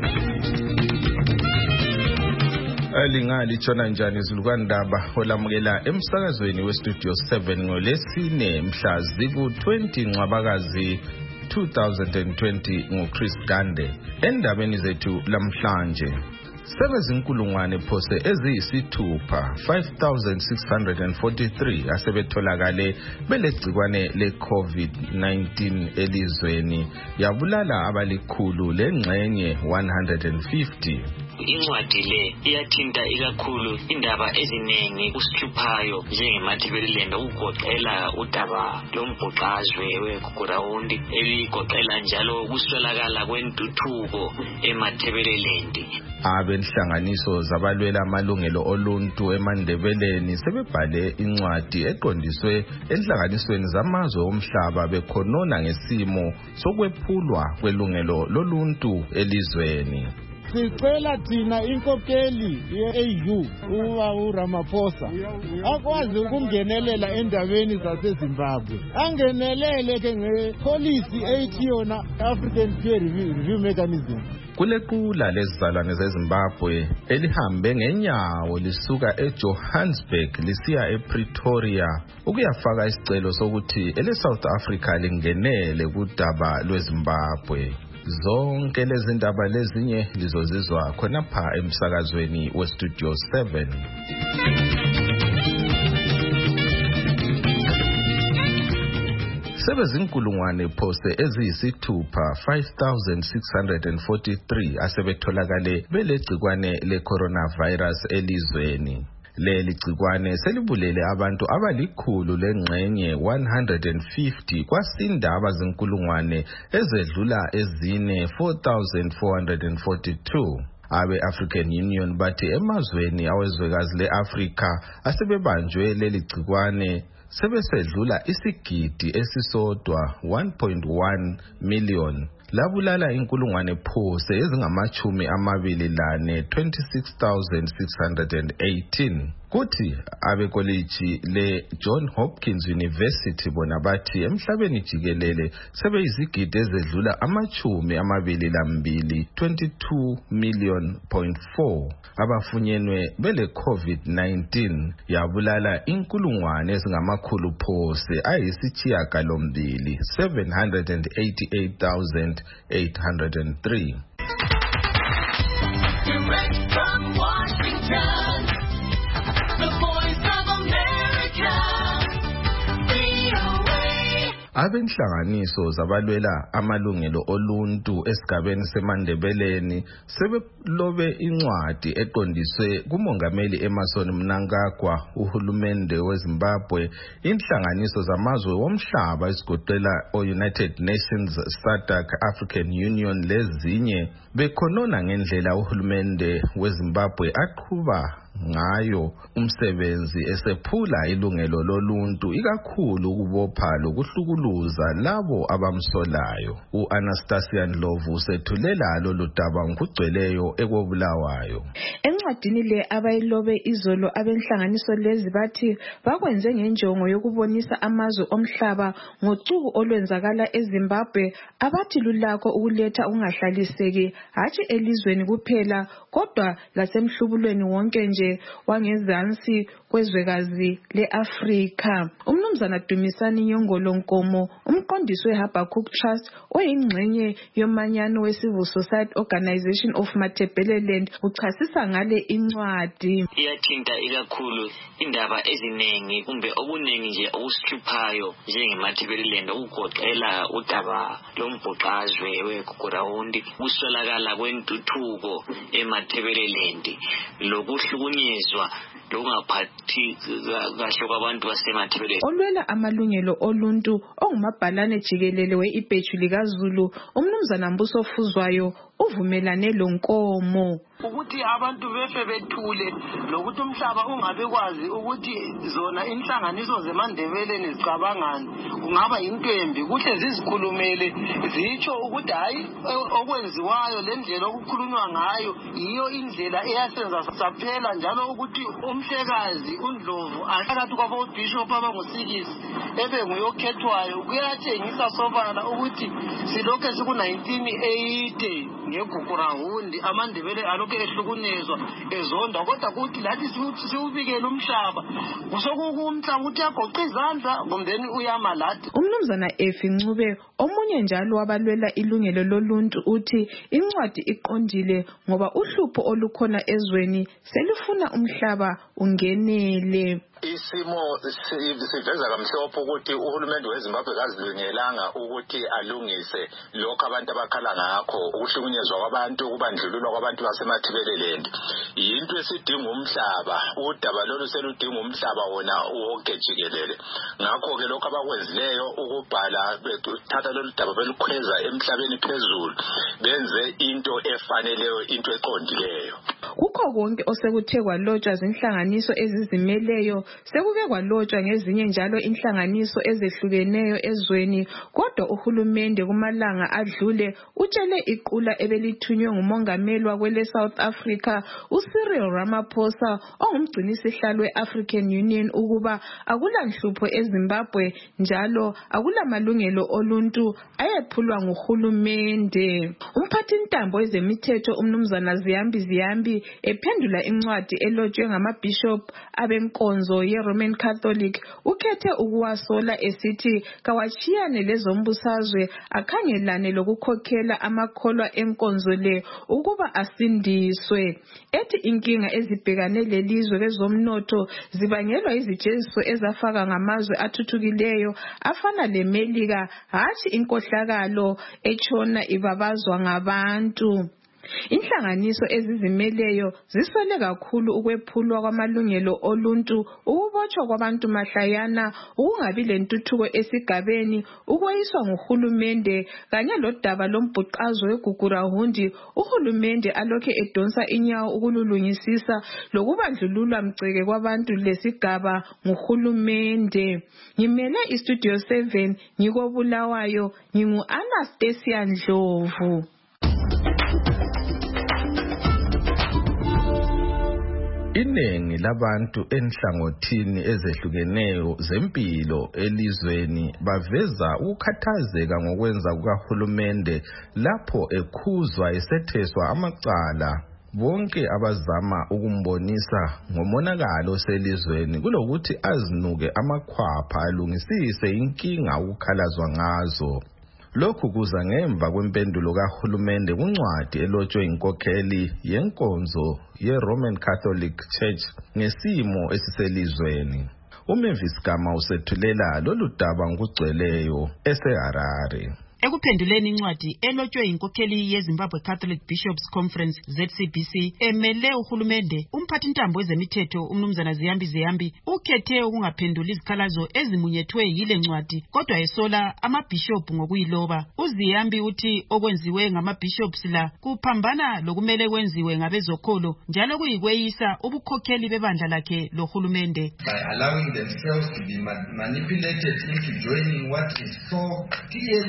Lingalitshona njani izulukwanindaba olamukela emsakazweni weStudio 7 ngolesine mhla ziku-20 Ncwabakazi 2020 nguChris Gande. Endabeni zethu lamhlanje, sebezinkulungwane phose eziyisithupha 5,643 asebetholakale belegcikwane le-COVID-19 elizweni, yabulala abalikhulu lengxenye 150. Incwadi le iyathinta ikakhulu indaba eziningi kusihluphayo njengemathebeleland, ukugoqela udaba lombhuqazwe weGugurawundi, eligoqela njalo ukuswelakala kwentuthuko emathebeleland. Abenhlanganiso zabalwela amalungelo oluntu eMandebeleni sebebhale incwadi eqondiswe enhlanganisweni zamazwe omhlaba bekhonona ngesimo sokwephulwa kwelungelo loluntu elizweni. Sicela thina inkokeli ye-AU uba uRamaphosa akwazi ukungenelela endabeni zaseZimbabwe, angenelele ke ngepolicy ethi yona African Peer Review Mechanism. Kulequla lezizalwane zeZimbabwe elihambe ngenyawo lisuka eJohannesburg lisiya ePretoria ukuyafaka isicelo sokuthi eleSouth Africa lingenele kudaba lweZimbabwe. Zonke lezi ndaba lezinye lizozizwa khonapha emsakazweni weStudio 7. Sebezinkulungwane phose eziyisithupha 5,643 asebetholakale belegcikwane le-coronavirus elizweni. Leli gcikwane selibulele abantu abalikhulu lengxenye 150 kwasinda abazinkulungwane ezedlula ezine 4,442. Abe-African Union bathi emazweni awezwekazi le-Afrika asebebanjwe leli gcikwane sebesedlula isigidi esisodwa 1.1 million. Labulala inkulungwane phose ezingamachumi amabili lane 26,618. Kuthi abekoliji le-John Hopkins University bona bathi emhlabeni jikelele sebeyizigidi ezedlula amachumi amabili lambili 22 million point 4 abafunyenwe bele-COVID-19, yabulala inkulungwane ezingamakhulu phose ayisitshiyagalombili 788,803. Direct from Washington, the Voice of America, VOA. Abenhlanganiso zabalwela amalungelo oluntu esigabeni seMandebeleni sebelobe incwadi eqondiswe kumongameli Emmerson Mnangagwa, uhulumende weZimbabwe, inhlanganiso zamazwe womhlaba ezigoqela o-United Nations, SADC, African Union lezinye, bekhonona ngendlela uhulumende weZimbabwe aqhuba ngayo umsebenzi esephula ilungelo loluntu, ikakhulu ukubopha lokuhlukuluza labo abamsolayo. U-Anastasia Ndlovu usethulela lolu daba ngokugcweleyo ekobulawayo. Encwadini le abayilobe izolo abenhlanganiso lezi bathi bakwenze ngenjongo yokubonisa amazwe omhlaba ngocuku olwenzakala eZimbabwe, abathi lulakho ukuletha ukungahlaliseki hatshi elizweni kuphela kodwa lasemhlubulweni wonke nje uhulumende wangezansi kwezwekazi le-Afrika. Umnumzana Dumisani Nyongolo Nkomo, umqondisi we-Habakkuk Trust oyingxenye yomanyano we-Civil Society Organization of Matabeleland, uchasisa ngale incwadi. Iyathinta ikakhulu indaba eziningi kumbe okuningi nje okusihluphayo njengemathebeleland, ukugoqela udaba lombhuqazwe weGugurawundi, ukuswelakala kwentuthuko emathebeleland, lokuhlukunyezwa lokungaphathi kahle kwabantu basemathebeleland. Olwela amalungelo oluntu ongumabhalane jikelele we-Ibheju likaZulu, umnumzana Mbuso Fuzwayo uvumelane lo Nkomo. Ukuthi abantu befe bethule lokuthi umhlaba ungabe kwazi ukuthi zona inhlanganiso zeMandebeleni zicabangani, kungaba intwembi kuhle zizikhulumele zitsho ukuthi hayi okwenziwayo lendlela okukhulunywa ngayo yiyo indlela eyasenza saphela, njalo ukuthi umhlekazi uNdlovu phakathi kwabobishop abangu-6 ebe nguyokhethwayo kuyatshengisa sobala ukuthi silokhe siku-1980 ngeGugurawundi amaNdebele alokhe ehlukunyezwa ezondwa, kodwa kuthi lathi siwubikele umhlaba kusokukumhlaba ukuthi yagoqa izandla kumbeni uyama lathi. Umnumzana Efi Ncube, omunye njalo wabalwela ilungelo loluntu, uthi incwadi iqondile ngoba uhlupho olukhona ezweni selufuna umhlaba ungenele. Isimo siveza kamhlophe ukuthi uhulumende weZimbabwe kazilungelanga ukuthi alungise lokho abantu abakhala ngakho, ukuhlukunyezwa kwabantu, ukubandlululwa kwabantu basemathebeleland. Yinto esidinga umhlaba, udaba lolu seludinga umhlaba wona wonke jikelele. Ngakho-ke lokho abakwenzileyo ukubhala bethatha lolu daba belukhweza emhlabeni phezulu, benze into efaneleyo, into eqondileyo. Kukho konke osekuthe kwalotshwa zinhlanganiso ezizimeleyo, sekuke kwalotshwa ngezinye njalo inhlanganiso ezehlukeneyo ezweni, kodwa uhulumende kumalanga adlule utshele iqula ebelithunywe ngumongameli wakwele South Africa uCyril Ramaphosa ongumgcinisihlalo we-African Union ukuba akulanhlupho eZimbabwe njalo akulamalungelo oluntu ayephulwa nguhulumende. Umphathintambo wezemithetho umnumzana Ziyambi ephendula incwadi elotshwe ngamabishop abenkonzo ye-Roman Catholic ukhethe ukuwasola esithi kawachiyane lezombusazwe akhangelane lokukhokhela amakholwa enkonzo le ukuba asindiswe. Ethi inkinga ezibhekane lelizwe kwezomnotho zibangelwa izijeziso ezafaka ngamazwe athuthukileyo afana leMelika, hatshi inkohlakalo etshona ibabazwa ngabantu. Inhlanganiso ezizimeleyo ziswele kakhulu ukwephulwa kwamalungelo oluntu, ukubotshwa kwabantu mahlayana, ukungabi lentuthuko esigabeni, ukweyiswa nguhulumende kanye lodaba lombhuqazo weGugurawundi uhulumende alokhe edonsa inyawo ukululungisisa lokubandlululwa mgceke kwabantu lesigaba nguhulumende. Ngimele iStudio 7 ngikobulawayo, ngingu-Anastasia Ndlovu. Iningi labantu enhlangothini ezehlukeneyo zempilo elizweni baveza ukukhathazeka ngokwenza kukahulumende lapho ekhuzwa esetheswa amacala bonke abazama ukumbonisa ngomonakalo oselizweni kulokuthi azinuke amakhwapha alungisise inkinga ukukhalazwa ngazo. Lokhu kuza ngemva kwempendulo kahulumende kuncwadi elotshwe inkokheli yenkonzo ye-Roman Catholic Church ngesimo esiselizweni. uMavis Gama usethulela lolu daba ngokugcweleyo eseHarare. Ekuphenduleni incwadi elotshwe inkokheli yeZimbabwe Catholic Bishops Conference ZCBC emele uhulumende, umphathintambo wezemithetho umnumzana Ziyambi ukhethe ukungaphenduli izikhalazo ezimunyethwe yile ncwadi kodwa esola amabishop ngokuyiloba. UZiyambi uthi okwenziwe ngamabishops la kuphambana lokumele kwenziwe ngabezokholo njalo kuyikweyisa ubukhokheli bebandla lakhe lohulumende. By allowing themselves to be manipulated into joining what is so clearly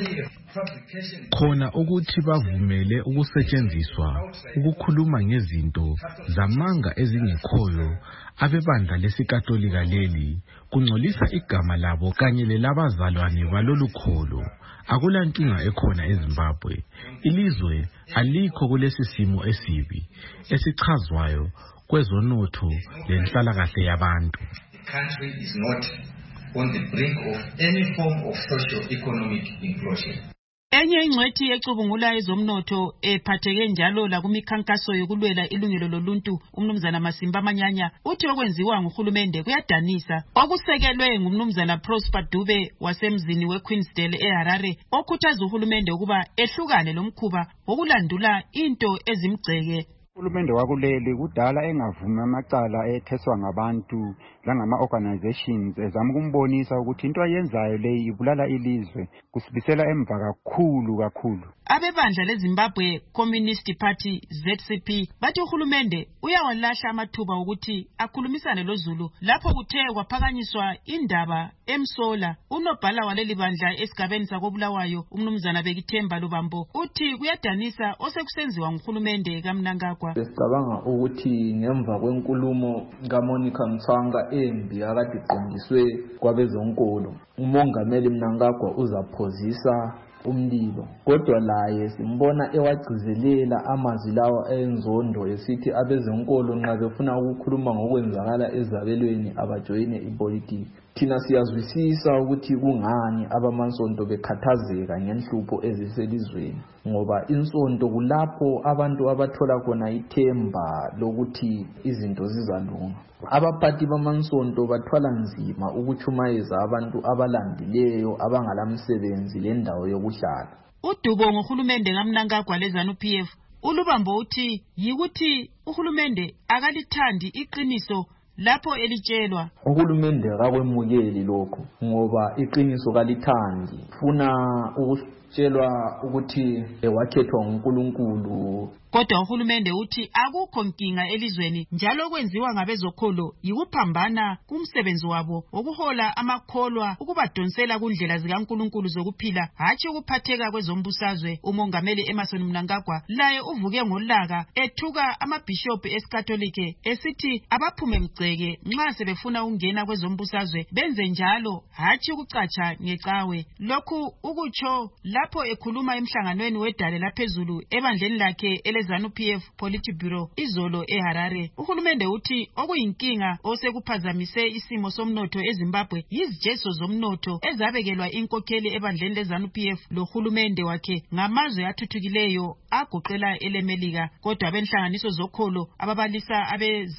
khona ukuthi bavumele ukusetshenziswa ukukhuluma ngezinto zamanga ezingekhoyo abebandla lesikatolika leli kungcolisa igama labo kanye lelabazalwane balolukholo. Akulankinga ekhona eZimbabwe. Ilizwe alikho kulesi simo esibi esichazwayo kwezonotho lenhlalakahle yabantu. The country is not on the brink of any form of socio-economic implosion. Enye ingcwethi ecubungula ezomnotho ephatheke njalo la kumikhankaso yokulwela ilungelo loluntu umnumzana Masimba Manyanya uthi okwenziwa nguhulumende kuyadanisa. Okusekelwe ngumnumzana Prosper Dube wasemzini weQueensdale eHarare okhuthaza uhulumende ukuba ehlukane lomkhuba wokulandula into ezimgceke. Uhulumende wakuleli kudala engavumi amacala etheswa ngabantu langama-organizations ezama ukumbonisa ukuthi into ayenzayo leyi ibulala ilizwe kusibisela emva kakhulu. Abebandla leZimbabwe Communist Party ZCP bathi uhulumende uyawalahla amathuba ukuthi akhulumisane loZulu lapho kuthe kwaphakanyiswa indaba emsola. Unobhala waleli bandla esigabeni sakobulawayo umnumzana Bekithemba Lubambo uthi kuyadanisa osekusenziwa nguhulumende kaMnangagwa. Besicabanga ukuthi ngemva kwenkulumo kaMonica Mthwanga embi akade iqondiswe kwabezonkolo umongameli Mnangagwa uzaphozisa umlilo, kodwa laye simbona ewagcizelela amazwi lawa enzondo esithi abezonkolo nxa befuna ukukhuluma ngokwenzakala ezabelweni abajoyine ipolitiki. Thina siyazwisisa ukuthi kungani abamansonto bekhathazeka ngenhlupho eziselizweni, ngoba insonto kulapho abantu abathola khona ithemba lokuthi izinto zizalunga. Abaphathi bamansonto bathwala nzima ukuchumayeza abantu abalandileyo abangalamsebenzi lendawo yokuhlala. Udubo ngohulumende kaMnangagwa leZANU-PF uLubambo uthi yikuthi uhulumende akalithandi iqiniso lapho elitshelwa. Uhulumende akakwemukeli lokho ngoba iqiniso kalithandi, funa ukutshelwa ukuthi wakhethwa nguNkulunkulu. Kodwa uhulumende uthi akukho nkinga elizweni njalo kwenziwa ngabezokholo yikuphambana kumsebenzi wabo wokuhola amakholwa ukubadonsela kundlela zikaNkulunkulu zokuphila hatshi ukuphatheka kwezombusazwe. Umongameli Emmerson Mnangagwa laye uvuke ngolaka ethuka amabhishophu esikatolike esithi abaphume mgceke nxa sebefuna ukungena kwezombusazwe benze njalo hatshi ukucatsha ngecawe. Lokhu ukutsho lapho ekhuluma emhlanganweni wedale laphezulu ebandleni lakhe ZANU-PF Politburo izolo eHarare. Uhulumende uthi okuyinkinga osekuphazamise isimo somnotho eZimbabwe yizijeso zomnotho ezabekelwa inkokheli ebandleni leZANU-PF lohulumende wakhe ngamazwe athuthukileyo agoqela elemelika. Kodwa benhlanganiso zokholo ababalisa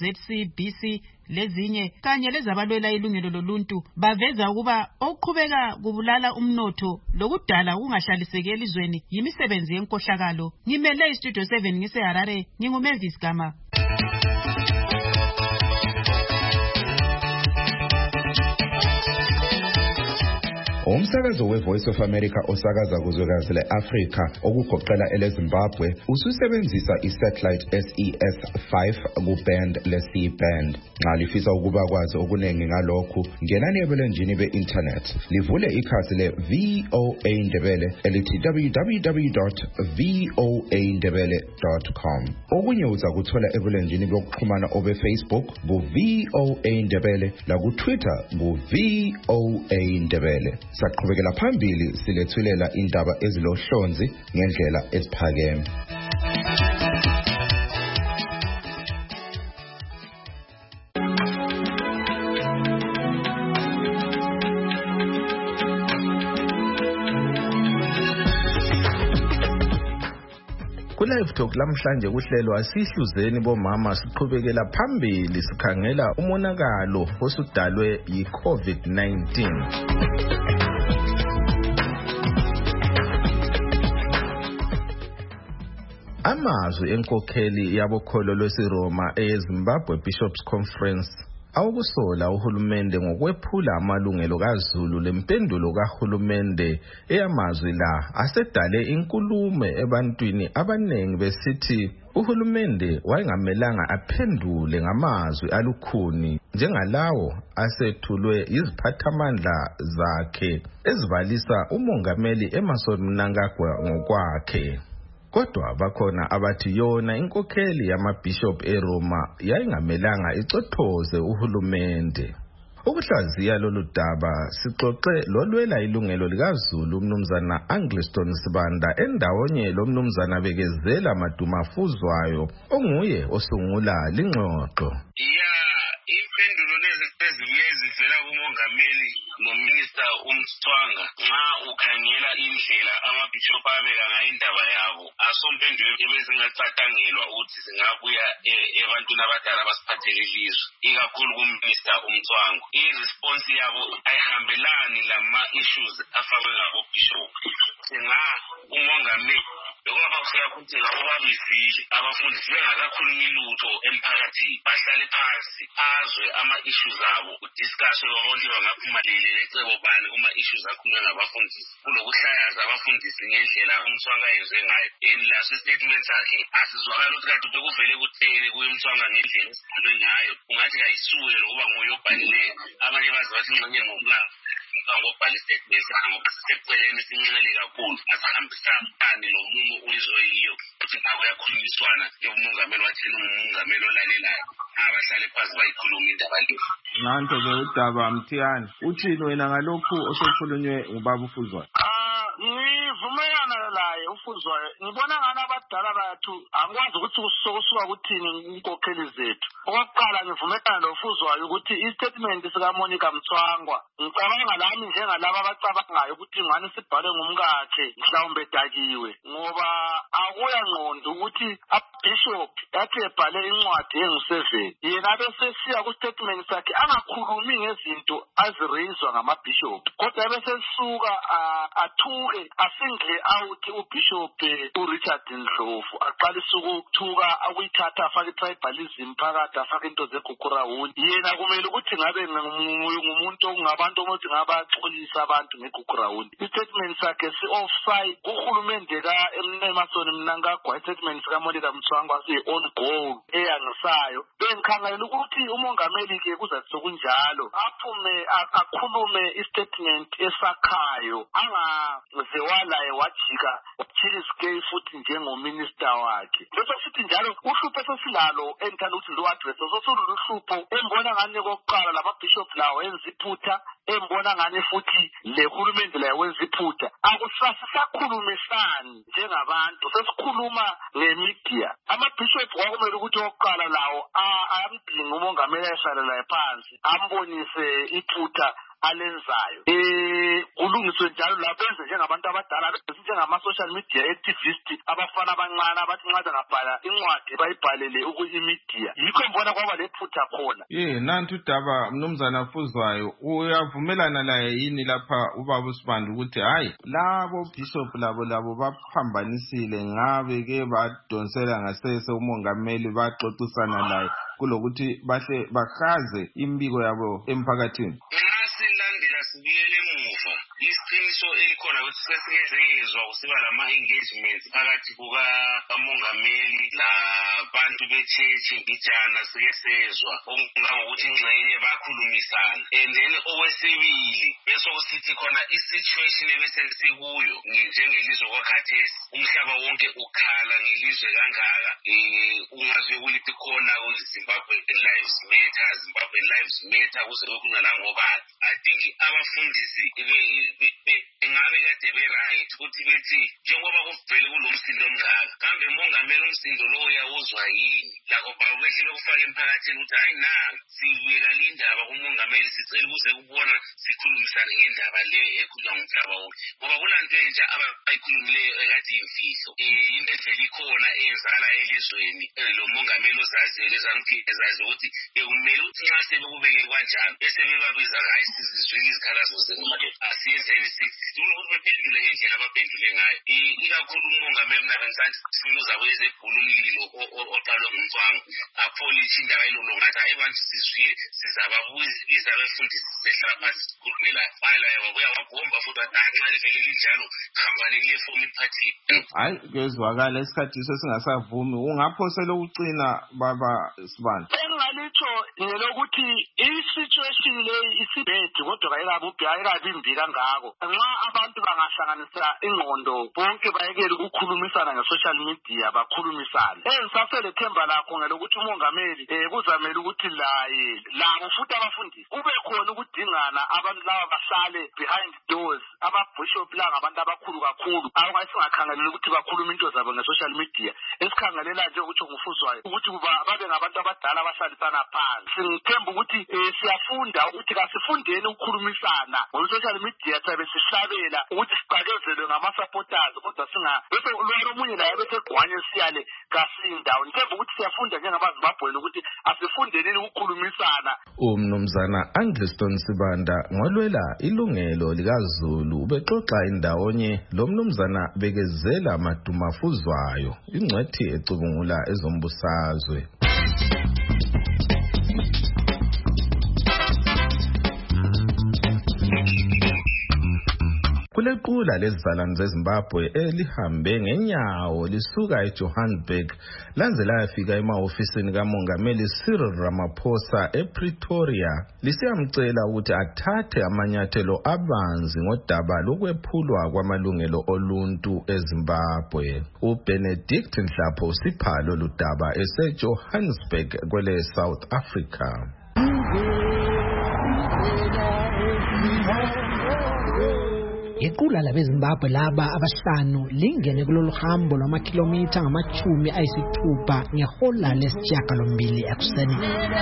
abe-ZCBC lezinye kanye lezabalwela ilungelo loluntu baveza ukuba okuqhubeka kubulala umnotho lokudala ukungahlaliseki elizweni yimisebenzi yenkohlakalo. Ngimele iStudio 7 ngiseHarare, nginguMavis Gama. Umsakazo weVoice of America osakaza kuzwekazi leAfrika okugoqela eleZimbabwe ususebenzisa isatellite SES5 kuband le-C-band. Nxa lifisa ukuba kwazi okunengi ngalokhu, ngenani ebulenjini be-internet livule ikhasi le-VOA Ndebele elithi www.voandebele.com. Okunye uzakuthola ebulenjini bokuxhumana obe-Facebook ku-VOA Ndebele laku-Twitter ku-VOA Ndebele. Saqhubekela phambili silethulela indaba ezilohlonzi ngendlela esiphakeme. Live Talk lamhlanje kuhlelwa sihluzeni bomama siqhubekela phambili sikhangela umonakalo osudalwe yi-COVID-19. Amazwi enkokheli yabokholo lwesiRoma eZimbabwe Bishops Conference awukusola uhulumende ngokwephula amalungelo kaZulu lempendulo kahulumende eyamazwi la asedale inkulumo ebantwini abanengi besithi uhulumende wayengamelanga aphendule ngamazwi alukhuni njengalawo asethulwe iziphathamandla zakhe ezibalisa umongameli Emmerson Mnangagwa ngokwakhe. Kodwa bakhona abathi yona inkokheli yamabhishop eRoma yayingamelanga icothoze uhulumende. Ukuhlaziya lolu daba sixoxe lolwela ilungelo likaZulu umnumzana Angliston Sibanda endawonye lomnumzana Bekezela Madumafuzwayo onguye osungula lingxoxo. Impendulo lezi ezibuye zivela kumongameli nominista uMswanga nxa ukhangela indlela amabishop abeka ngayo indaba yabo asompendulo ebezingacatshangelwa ukuthi zingabuya ebantwini abadala basiphathele ilizwe ikakhulu kuminista uMswanga. I-response yabo ayihambelani lama-issues afakwe ngabo bishop. Umongameli lokuba kuseyakhutheka obabizile abafundisi bengakakhulumi lutho emphakathini bahlale phansi azwe ama-issues abo udiscusswe babone bangaphumelele lecebo bani kuma-issues akhulunywe ngabafundisi kulokuhlayaza abafundisi ngendlela uMswanga yenze ngayo. Laso statement sakhe asizwakala ukuthi kade bekuvele kuthele kuyoMswanga ngendlela esibhalwe ngayo ungathi kayisuke lokuba nguye obhalileyo. Abanye bazi bathi ngxenye ngomlando ngobhala istatement sakhe ngokuseceleni sincele kakhulu asihambisani nomumo ulizwe yiyo ukuthi ngako yakhulunyiswana umongameli wathini umongameli olalelayo abahlale phansi bayikhuluma indaba le. Nanto ke udaba Mthiyane uthini wena ngalokhu osokhulunywe ngubaba uFuzwayo? Ngivumelana laye uFuzwayo. Ngibona ngani abadala bathu angikwazi ukuthi kusuka kuthini inkokheli zethu. Okokuqala ngivumelana noFuzwayo ukuthi istatement sikaMonica Mthwangwa ngicabanga lami njengalabo abacabangayo ukuthi ngani sibhale ngumkakhe mhlawumbe edakiwe ngoba akuya ngqondo ukuthi abishop yathi ebhale incwadi engu7 yena bese siya ku statement sakhe angakhulumi ngezinto azirayizwa ngamabishop kodwa bese suka athuke asingle out ubishop uRichard Ndlovu aqalisa ukuthuka akuyithatha afake tribalism phakathi afake into zeGugurawundi. Yena kumele ukuthi ngabe ngumuntu ongabantu omuthi ngabaxolisa abantu ngeGugurawundi. Istatement sakhe si-offside uhulumende Emmerson Mnangagwa. Istatement sikaMonica Mthwangwa si-on goal eyangisayo. Bengikhangelela ukuthi umongameli ke kuzathi sokunjalo aphume akhulume istatement esakhayo angazewalaye wajika isikei futhi njengominister wakhe. Bese sithi njalo uhlupho esesilalo engithanda ukuthi lo-address sosululuhlupho embona ngani kokuqala lamabishop lawo enza iphutha embona ngani futhi le hulumende layo wenza iphutha. Akusakhulumisani njengabantu sesikhuluma ngemedia. Amabishop kwakumele ukuthi oqala lawo amdinga umongameli ayeshalela phansi ambonise iphutha alenzayo kulungiswe njalo lapho benze njengabantu abadala njengama-social media activist abafana abancane abathi nxa bengabhala incwadi bayibhalele ukuyimedia. Yikho ngibona kwaba lephutha khona. Nanti udaba mnumzana Fuzwayo uyavumelana laye yini lapha ubaba uSibanda ukuthi hayi labo bishop labo baphambanisile ngabe ke badonsela ngasese umongameli baxoxisana laye kulokuthi bahle bahaze imbiko yabo emphakathini? Sibuyele emuva iqiniso elikhona ukuthi sesiyezwa kusiba lama-engagements phakathi kukamongameli labantu becheche ngijana siyesezwa okungangokuthi ingxenye bakhulumisana. And then okwesibili bese kusithi khona i-situation ebesesikuyo njengelizwe kwakhathesi umhlaba wonke ukhala ngelizwe kangaka ungaze kuliphi khona Zimbabwe Lives Matter kuze kunganangobani. I think abafundisi ngabe kade be-right ukuthi bethi njengoba kuvele kulomsindo omngaka kambe umongameli umsindo lo uyawuzwa yini lakho babehlele kufaka emphakathini ukuthi hayi sibeka lindaba kumongameli sicela ukuze kubona sikhulumisane ngendaba le ekhulunywa ngumhlaba wonke ngoba kulanto entsha abayikhulumileyo ekade yimfihlo into evele ikhona eyenzala elizweni lo mongameli ozazile ezangiphinde zazi ukuthi bekumele ukuthi nxa sebekubeke kanjani bese bebabiza hayi sizizwile izikhalazo zenu asiyenzeni ukuthi baphendule ngendlela abaphendule ngayo. Ikakhulu umongameli Nabensani kwezebhulumlilo oqalwe ngumfanga apolish indaba yilolo ngathi hayi bantu sizwiye sizababuza befundisi behlala phansi sikhulume la bayalayo babuya wabhomba futhi nxa livele linjalo khambani lefomu iphathile. Hayi kezwakala isikhathi sesingasavumi ungaphosela ukucina baba Sibanda. Engalitsho ngelokuthi i-situation leyi isibhedi kodwa ayikabi mbi kangako. Nxa abantu bangahlanganisa ingqondo bonke bayekele ukukhulumisana nge-social media bakhulumisane. Sasele themba lakho ngelokuthi umongameli kuzamele ukuthi labo futhi abafundisi kube khona ukudingana abantu laba bahlale behind doors ababishop la ngabantu abakhulu kakhulu abangayisingakhangelela ukuthi bakhuluma into zabo nge-social media esikhangelela nje ukuthi ngufuzwayo ukuthi babe ngabantu abadala abahlalisana phansi. Ngithemba ukuthi siyafunda ukuthi kasifundeni ukukhulumisana ngo-social media sabe sihlabela ukuthi siqakezelwe ngama-supporters kodwa bese lo omunye naye bese egwanye siyale kasindawo. Ngithemba ukuthi siyafunda njengamaZimbabwe ukuthi asifundeni ukukhulumisana. Umnumzana Angliston Sibanda ngolwela ilungelo likaZulu ubexoxa indawonye lo mnumzana bekezela amadumafuzwayo ingcwethi ecubungula ezombusazwe. Kulequla lezizalwane zeZimbabwe elihambe ngenyawo lisuka eJohannesburg lanze layafika emahofisini kamongameli Cyril Ramaphosa ePretoria lisiyamcela ukuthi athathe amanyathelo abanzi ngodaba lokwephulwa kwamalungelo oluntu eZimbabwe. uBenedict Nhlapho siphalo ludaba eseJohannesburg kwele South Africa. Iqula labeZimbabwe laba abahlanu lingene kulolu hambo lwamakhilomitha ngama-60 ngehola lesishiyagalombili ekuseni.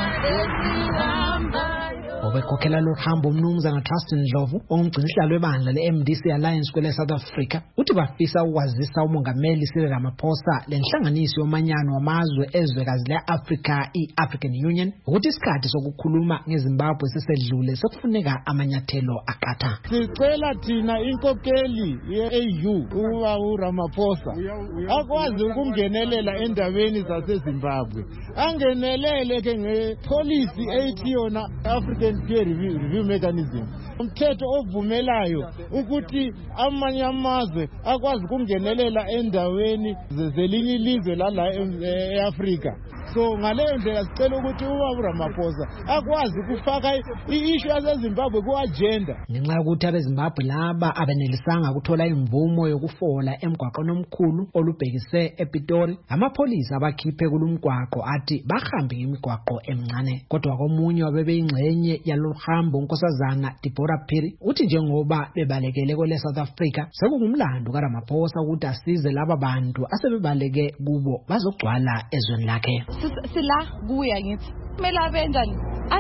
Obekhokhela lo hambo umnumzana Trustin Ndlovu ongumgcinisihlalo webandla le-MDC Alliance kwele South Africa uthi bafisa ukwazisa umongameli Cyril Ramaphosa lenhlanganiso yomanyano wamazwe ezwekazi le-Africa i-African Union ukuthi isikhathi sokukhuluma ngeZimbabwe sisedlule sekufuneka amanyathelo aqatha. Sicela thina inkokeli ye-AU uba uRamaphosa akwazi ukungenelela endabeni zaseZimbabwe angenelele ke ngepolicy ethi yona African Peer Review Mechanism umthetho ovumelayo ukuthi amanye amazwe akwazi ukungenelela endaweni zelinye ilizwe la eAfrika. So ngaleyo ndlela sicela ukuthi uRamaphosa akwazi ukufaka i-issue yaseZimbabwe ku-agenda. Ngenxa yokuthi abeZimbabwe laba abenelisanga ukuthola imvumo yokufola emgwaqweni omkhulu olubhekise ePitori, amapholisa abakhiphe kulumgwaqo athi bahambe ngemigwaqo emncane. Kodwa komunye wabebeyingxenye yalo hambo unkosazana Deborah Phiri uthi njengoba bebalekele kwele South Africa sekungumlando kaRamaphosa ukuthi asize laba bantu asebebaleke kubo bazogcwala ezweni lakhe. Sila kuya ngithi kumele abenjani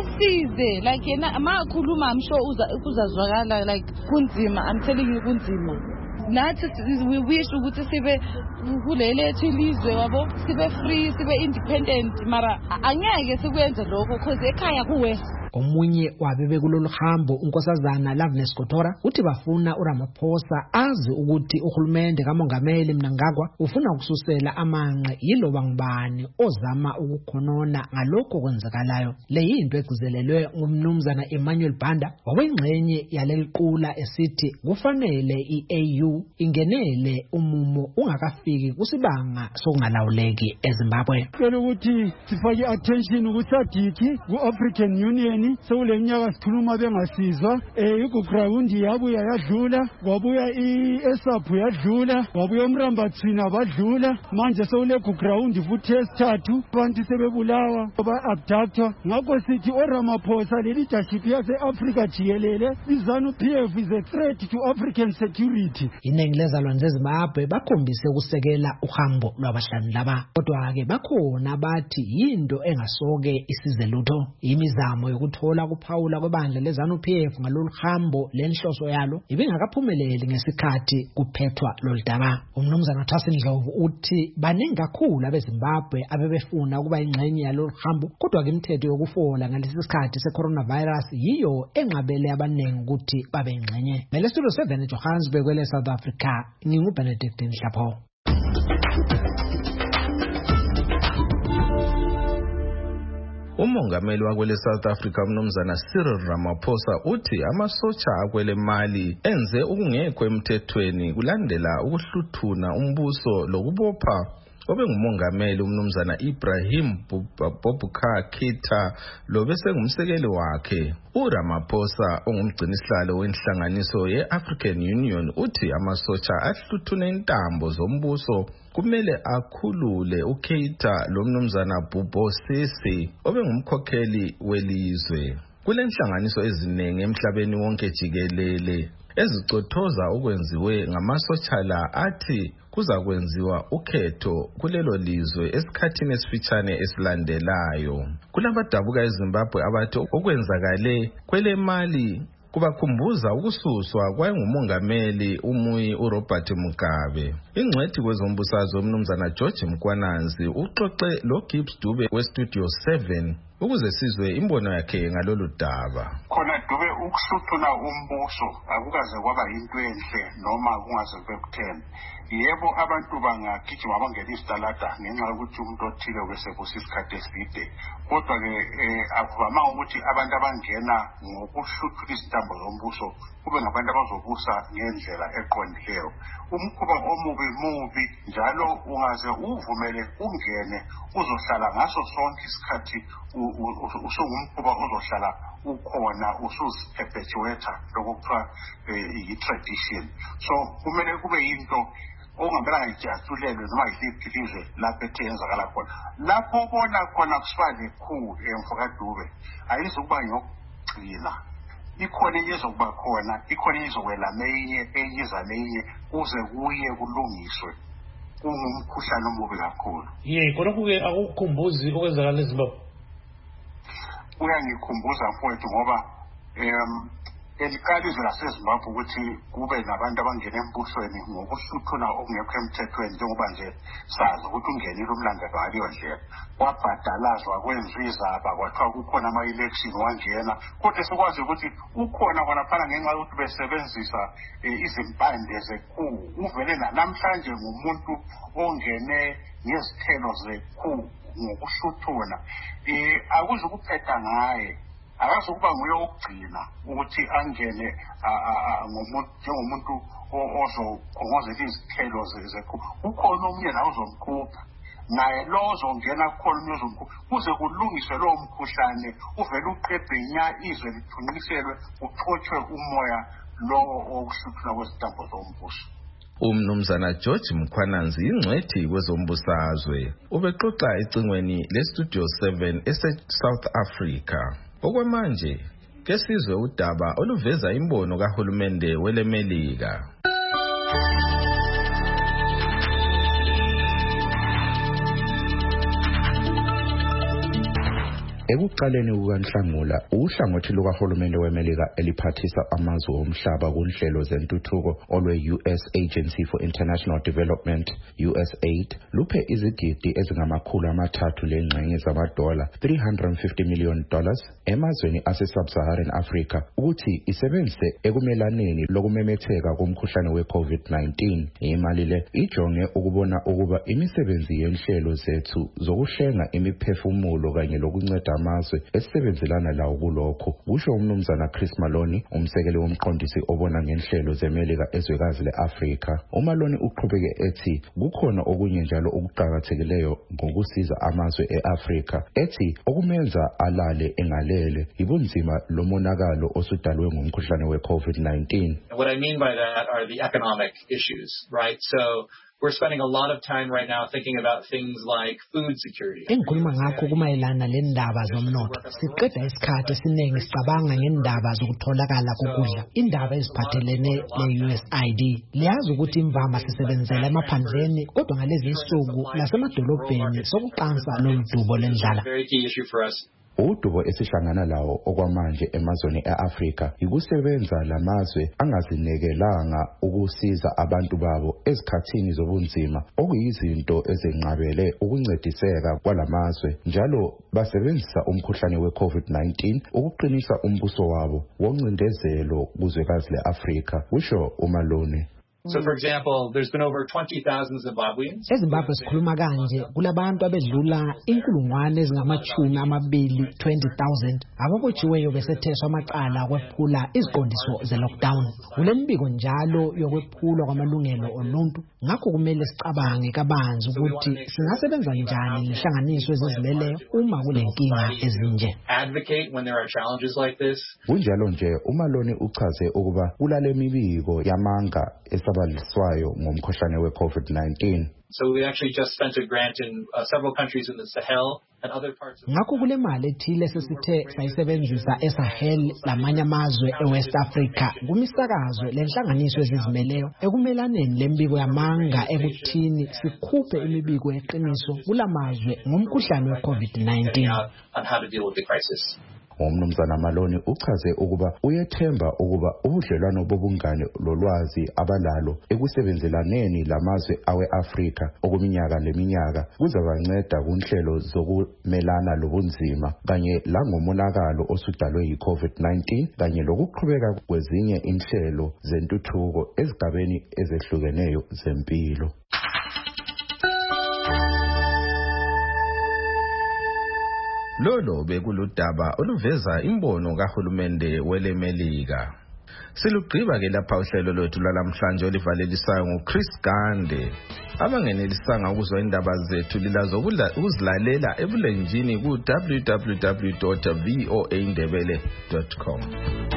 asize like yena makhuluma I'm sure uzazwakala like kunzima. I'm telling you kunzima. Nathi we wish ukuthi sibe kulele ilizwe wabo sibe free sibe independent mara angeke sikwenze lokho because ekhaya kuwe. Omunye wabebe kulolu hambo unkosazana Loveness Kotora uthi bafuna uRamaphosa azi ukuthi uhulumende kamongameli Mnangagwa ufuna ukususela amanqe yiloba ngubani ozama ukukhonona ngalokho kwenzakalayo. Le yinto egcizelelwe ngumnumzana Emmanuel Banda wawengxenye yaleliqula esithi kufanele iAU ingenele umumo ungakafiki kusibanga sokungalawuleki eZimbabwe. Ngicela ukuthi sifake attention ukuthi sadiki ku-African Union sewule minyaka sikhuluma bengasizwa iGround yabuya yadlula kwabuya iESAP yadlula kwabuya uMrambathina badlula manje sewule Ground futhi esithathu abantu sebebulawa aba-abductwa. Ngakho sithi oRamaphosa le leadership yase-Africa jikelele iZANU-PF is a threat to African security. Iningi lezalwane zeZimbabwe bakhombise ukusekela uhambo lwabahlanu laba, kodwa-ke bakhona bathi yinto engasoke isize lutho imizamo ukuthola kuphawula kwebandla leZANU-PF ngalolu hambo lenhloso yalo ibingakaphumeleli ngesikhathi kuphethwa lolu daba. Umnumzana Thasi Ndlovu uthi baningi kakhulu abeZimbabwe abebefuna ukuba ingxenye yalolu hambo, kodwa ke imithetho yokufola ngalesi sikhathi se-coronavirus yiyo enqabele abaningi ukuthi babe ingxenye. Ngale Studio 7 eJohannesburg kwele South Africa, nginguBenedict Nhlapho. Umongameli wakwele South Africa umnumzana Cyril Ramaphosa uthi amasotsha akwele Mali enze okungekho emthethweni kulandela ukuhluthuna umbuso lokubopha obengumongameli umnumzana Ibrahim Boubacar Keita lobese ngumsekeli wakhe. uRamaphosa ongumgcinisihlalo wenhlanganiso ye-African Union uthi amasotsha ahluthune intambo zombuso kumele akhulule uKeita lomnumzana Bobosisi obengumkhokheli welizwe. Kulenhlanganiso eziningi emhlabeni wonke jikelele ezicothoza okwenziwe ngamasotsha la athi kuza kwenziwa ukhetho kulelo lizwe esikhathini esifitshane esilandelayo. Kulabadabuka eZimbabwe abathi okwenzakale kwele Mali kubakhumbuza ukususwa kwayengumongameli umuyi uRobert Mugabe. Ingcwethi kwezombusazwe umnumzana George Mkwananzi uxoxe loGibbs Dube weStudio 7 ukuze sizwe imbono yakhe ngalolu daba. Khona Dube ukuhluthuna umbuso akukaze kwaba into enhle noma kungaze kube kutheni. Yebo abantu bangagijima bangena isitalada ngenxa yokuthi umuntu othile wesebusa isikhathi eside, kodwa ke akuvamanga ukuthi abantu abangena ngokuhluthuna izintambo zombuso kube ngabantu abazobusa ngendlela eqondileyo. Umkhuba omubi njalo ungaze uvumele ungene uzohlala ngaso sonke isikhathi usungumkhuba ozohlala ukhona usuziperpetuator lokuthiwa i-tradition. So kumele kube yinto ongamelanga ijatshulelwe noma yisiphi lapho ethe yenzakala khona. Lapho ubona khona kusifane khu emfokadube ayizukuba ngiyokugcina. Ikhona ezokuba khona, ikhona ezokwela menye enyiza menye kuze kuye kulungiswe. Kungumkhuhlane omubi kakhulu. Khona ke akukhumbuzi okwenzakala eZimbabwe. Uyangikhumbuza mfowethu ngoba elikalizwe laseZimbabwe ukuthi kube nabantu abangena embusweni ngokuhluthuna okungekho emthethweni, njengoba nje sazi ukuthi ungenile umlandelo waleyo ndlela. Wabhadalazwa kwenziwa izaba kwathiwa kukhona ama-election wangena, kodwa sikwazi ukuthi ukhona khonaphana ngenxa yokuthi besebenzisa izimpande zekhu. Uvele namhlanje ngumuntu ongene ngezithelo zekhu ngokuhluthuna. Akuzukuphetha ngaye, akazokuba nguye okugcina ukuthi angene njengomuntu ozokhongozela izithelo zekhu. Ukhona omunye nawe uzomkhupha, naye lo ozongena kukhona omunye uzomkhupha kuze kulungiswe lowo mkhuhlane, uvele uqedwe izwe lithunqiselwe, uxotshwe umoya lowo wokuhluthuna kwezintambo zombuso. Umnumzana George Mkwananzi ingcwethi kwezombusazwe ubexoxa ecingweni leStudio 7 ese-South Africa. Okwamanje ke sizwe udaba oluveza imbono kahulumende weleMelika. Ekuqaleni kukaNhlangula, uhlangothi lukahulumende weMelika eliphathisa amazwe omhlaba kunhlelo zentuthuko olwe-US Agency for International Development, USAID, luphe izigidi ezingama-300 lengxenye zamadola, $350 million, emazweni ase-Sub-Saharan Africa ukuthi isebenzise ekumelaneni lokumemetheka komkhuhlane we-COVID-19. Imali le ijonge ukubona ukuba imisebenzi yenhlelo zethu zokuhlenga imiphefumulo kanye lokunceda amazwe esisebenzelana lawo kulokho, kusho umnumzana Chris Maloney, umsekeli womqondisi obona ngenhlelo zeMelika ezwekazi le-Afrika. uMaloney uqhubeke ethi kukhona okunye njalo okuqhakathekileyo ngokusiza amazwe e-Afrika, ethi okumenza alale engalele ibunzima lomonakalo osudalwe ngumkhuhlane we-COVID-19. What I mean by that are the economic issues, right? So we're spending a lot of time right now thinking about things like food security. Engikhuluma ngakho kumayelana lendaba zomnotho. Siqeda isikhathi esiningi sicabanga ngendaba zokutholakala kokudla. Indaba eziphathelene le-USAID. Liyazi ukuthi imvama sisebenzela emaphandleni, kodwa ngalezi insuku lasemadolobheni sokuqansa lolu dubo lendlala. Very key issue for us udubo esihlangana lawo okwamanje emazweni eAfrika ikusebenza lamazwe angazinekelanga ukusiza abantu babo ezikhathini zobunzima okuyizinto ezenqabele ukuncediseka kwalamazwe njalo basebenzisa umkhuhlane we-COVID-19 ukuqinisa umbuso wabo woncindezelo kuzwekazi leAfrika kusho uMalone. So, for example, there's been over 20,000 Zimbabweans. eZimbabwe sikhuluma kanje kulabantu abedlula 20,000 ababotshiweyo besetheswa amacala okwephula iziqondiso ze-lockdown. Kule mbiko njalo yokwephulwa kwamalungelo oluntu ngakho kumele sicabange kabanzi ukuthi singasebenza njani lehlanganiso ezizimeleyo uma kulenkinga ezinje. Advocate when there are challenges like this. Kunjalo nje uMalone uchaze ukuba kulale mibiko yamanga esabaliswayo ngomkhuhlane we-COVID-19. So we actually just spent a grant in several countries in the Sahel and other parts of ngakho kule mali ethile sesithe sayisebenzisa eSahel lamanye amazwe eWest Africa kumisakazo lenhlanganiso ezizimeleyo ekumelaneni lembiko yamanga ekuthini sikhuphe imibiko yeqiniso kulamazwe ngomkhuhlane we-COVID-19. on how to deal with the crisis. Umnumzana Malone uchaze ukuba uyethemba ukuba ubudlelwano bobungane lolwazi abalalo ekusebenzelaneni lamazwe awe-Afrika okuminyaka leminyaka kuzabanceda kunhlelo zokumelana lobunzima kanye langomonakalo osudalwe yi-COVID-19 kanye lokuqhubeka kwezinye inhlelo zentuthuko ezigabeni ezehlukeneyo zempilo. Lolo bekuludaba oluveza imbono kahulumende welemelika. Silugqiba ke lapha uhlelo lwethu lwalamhlanje olivalelisayo nguChris Gande. Abangenelisanga ukuzwa indaba zethu lilazo ukuzilalela ebulenjini ku www.voaindebele.com.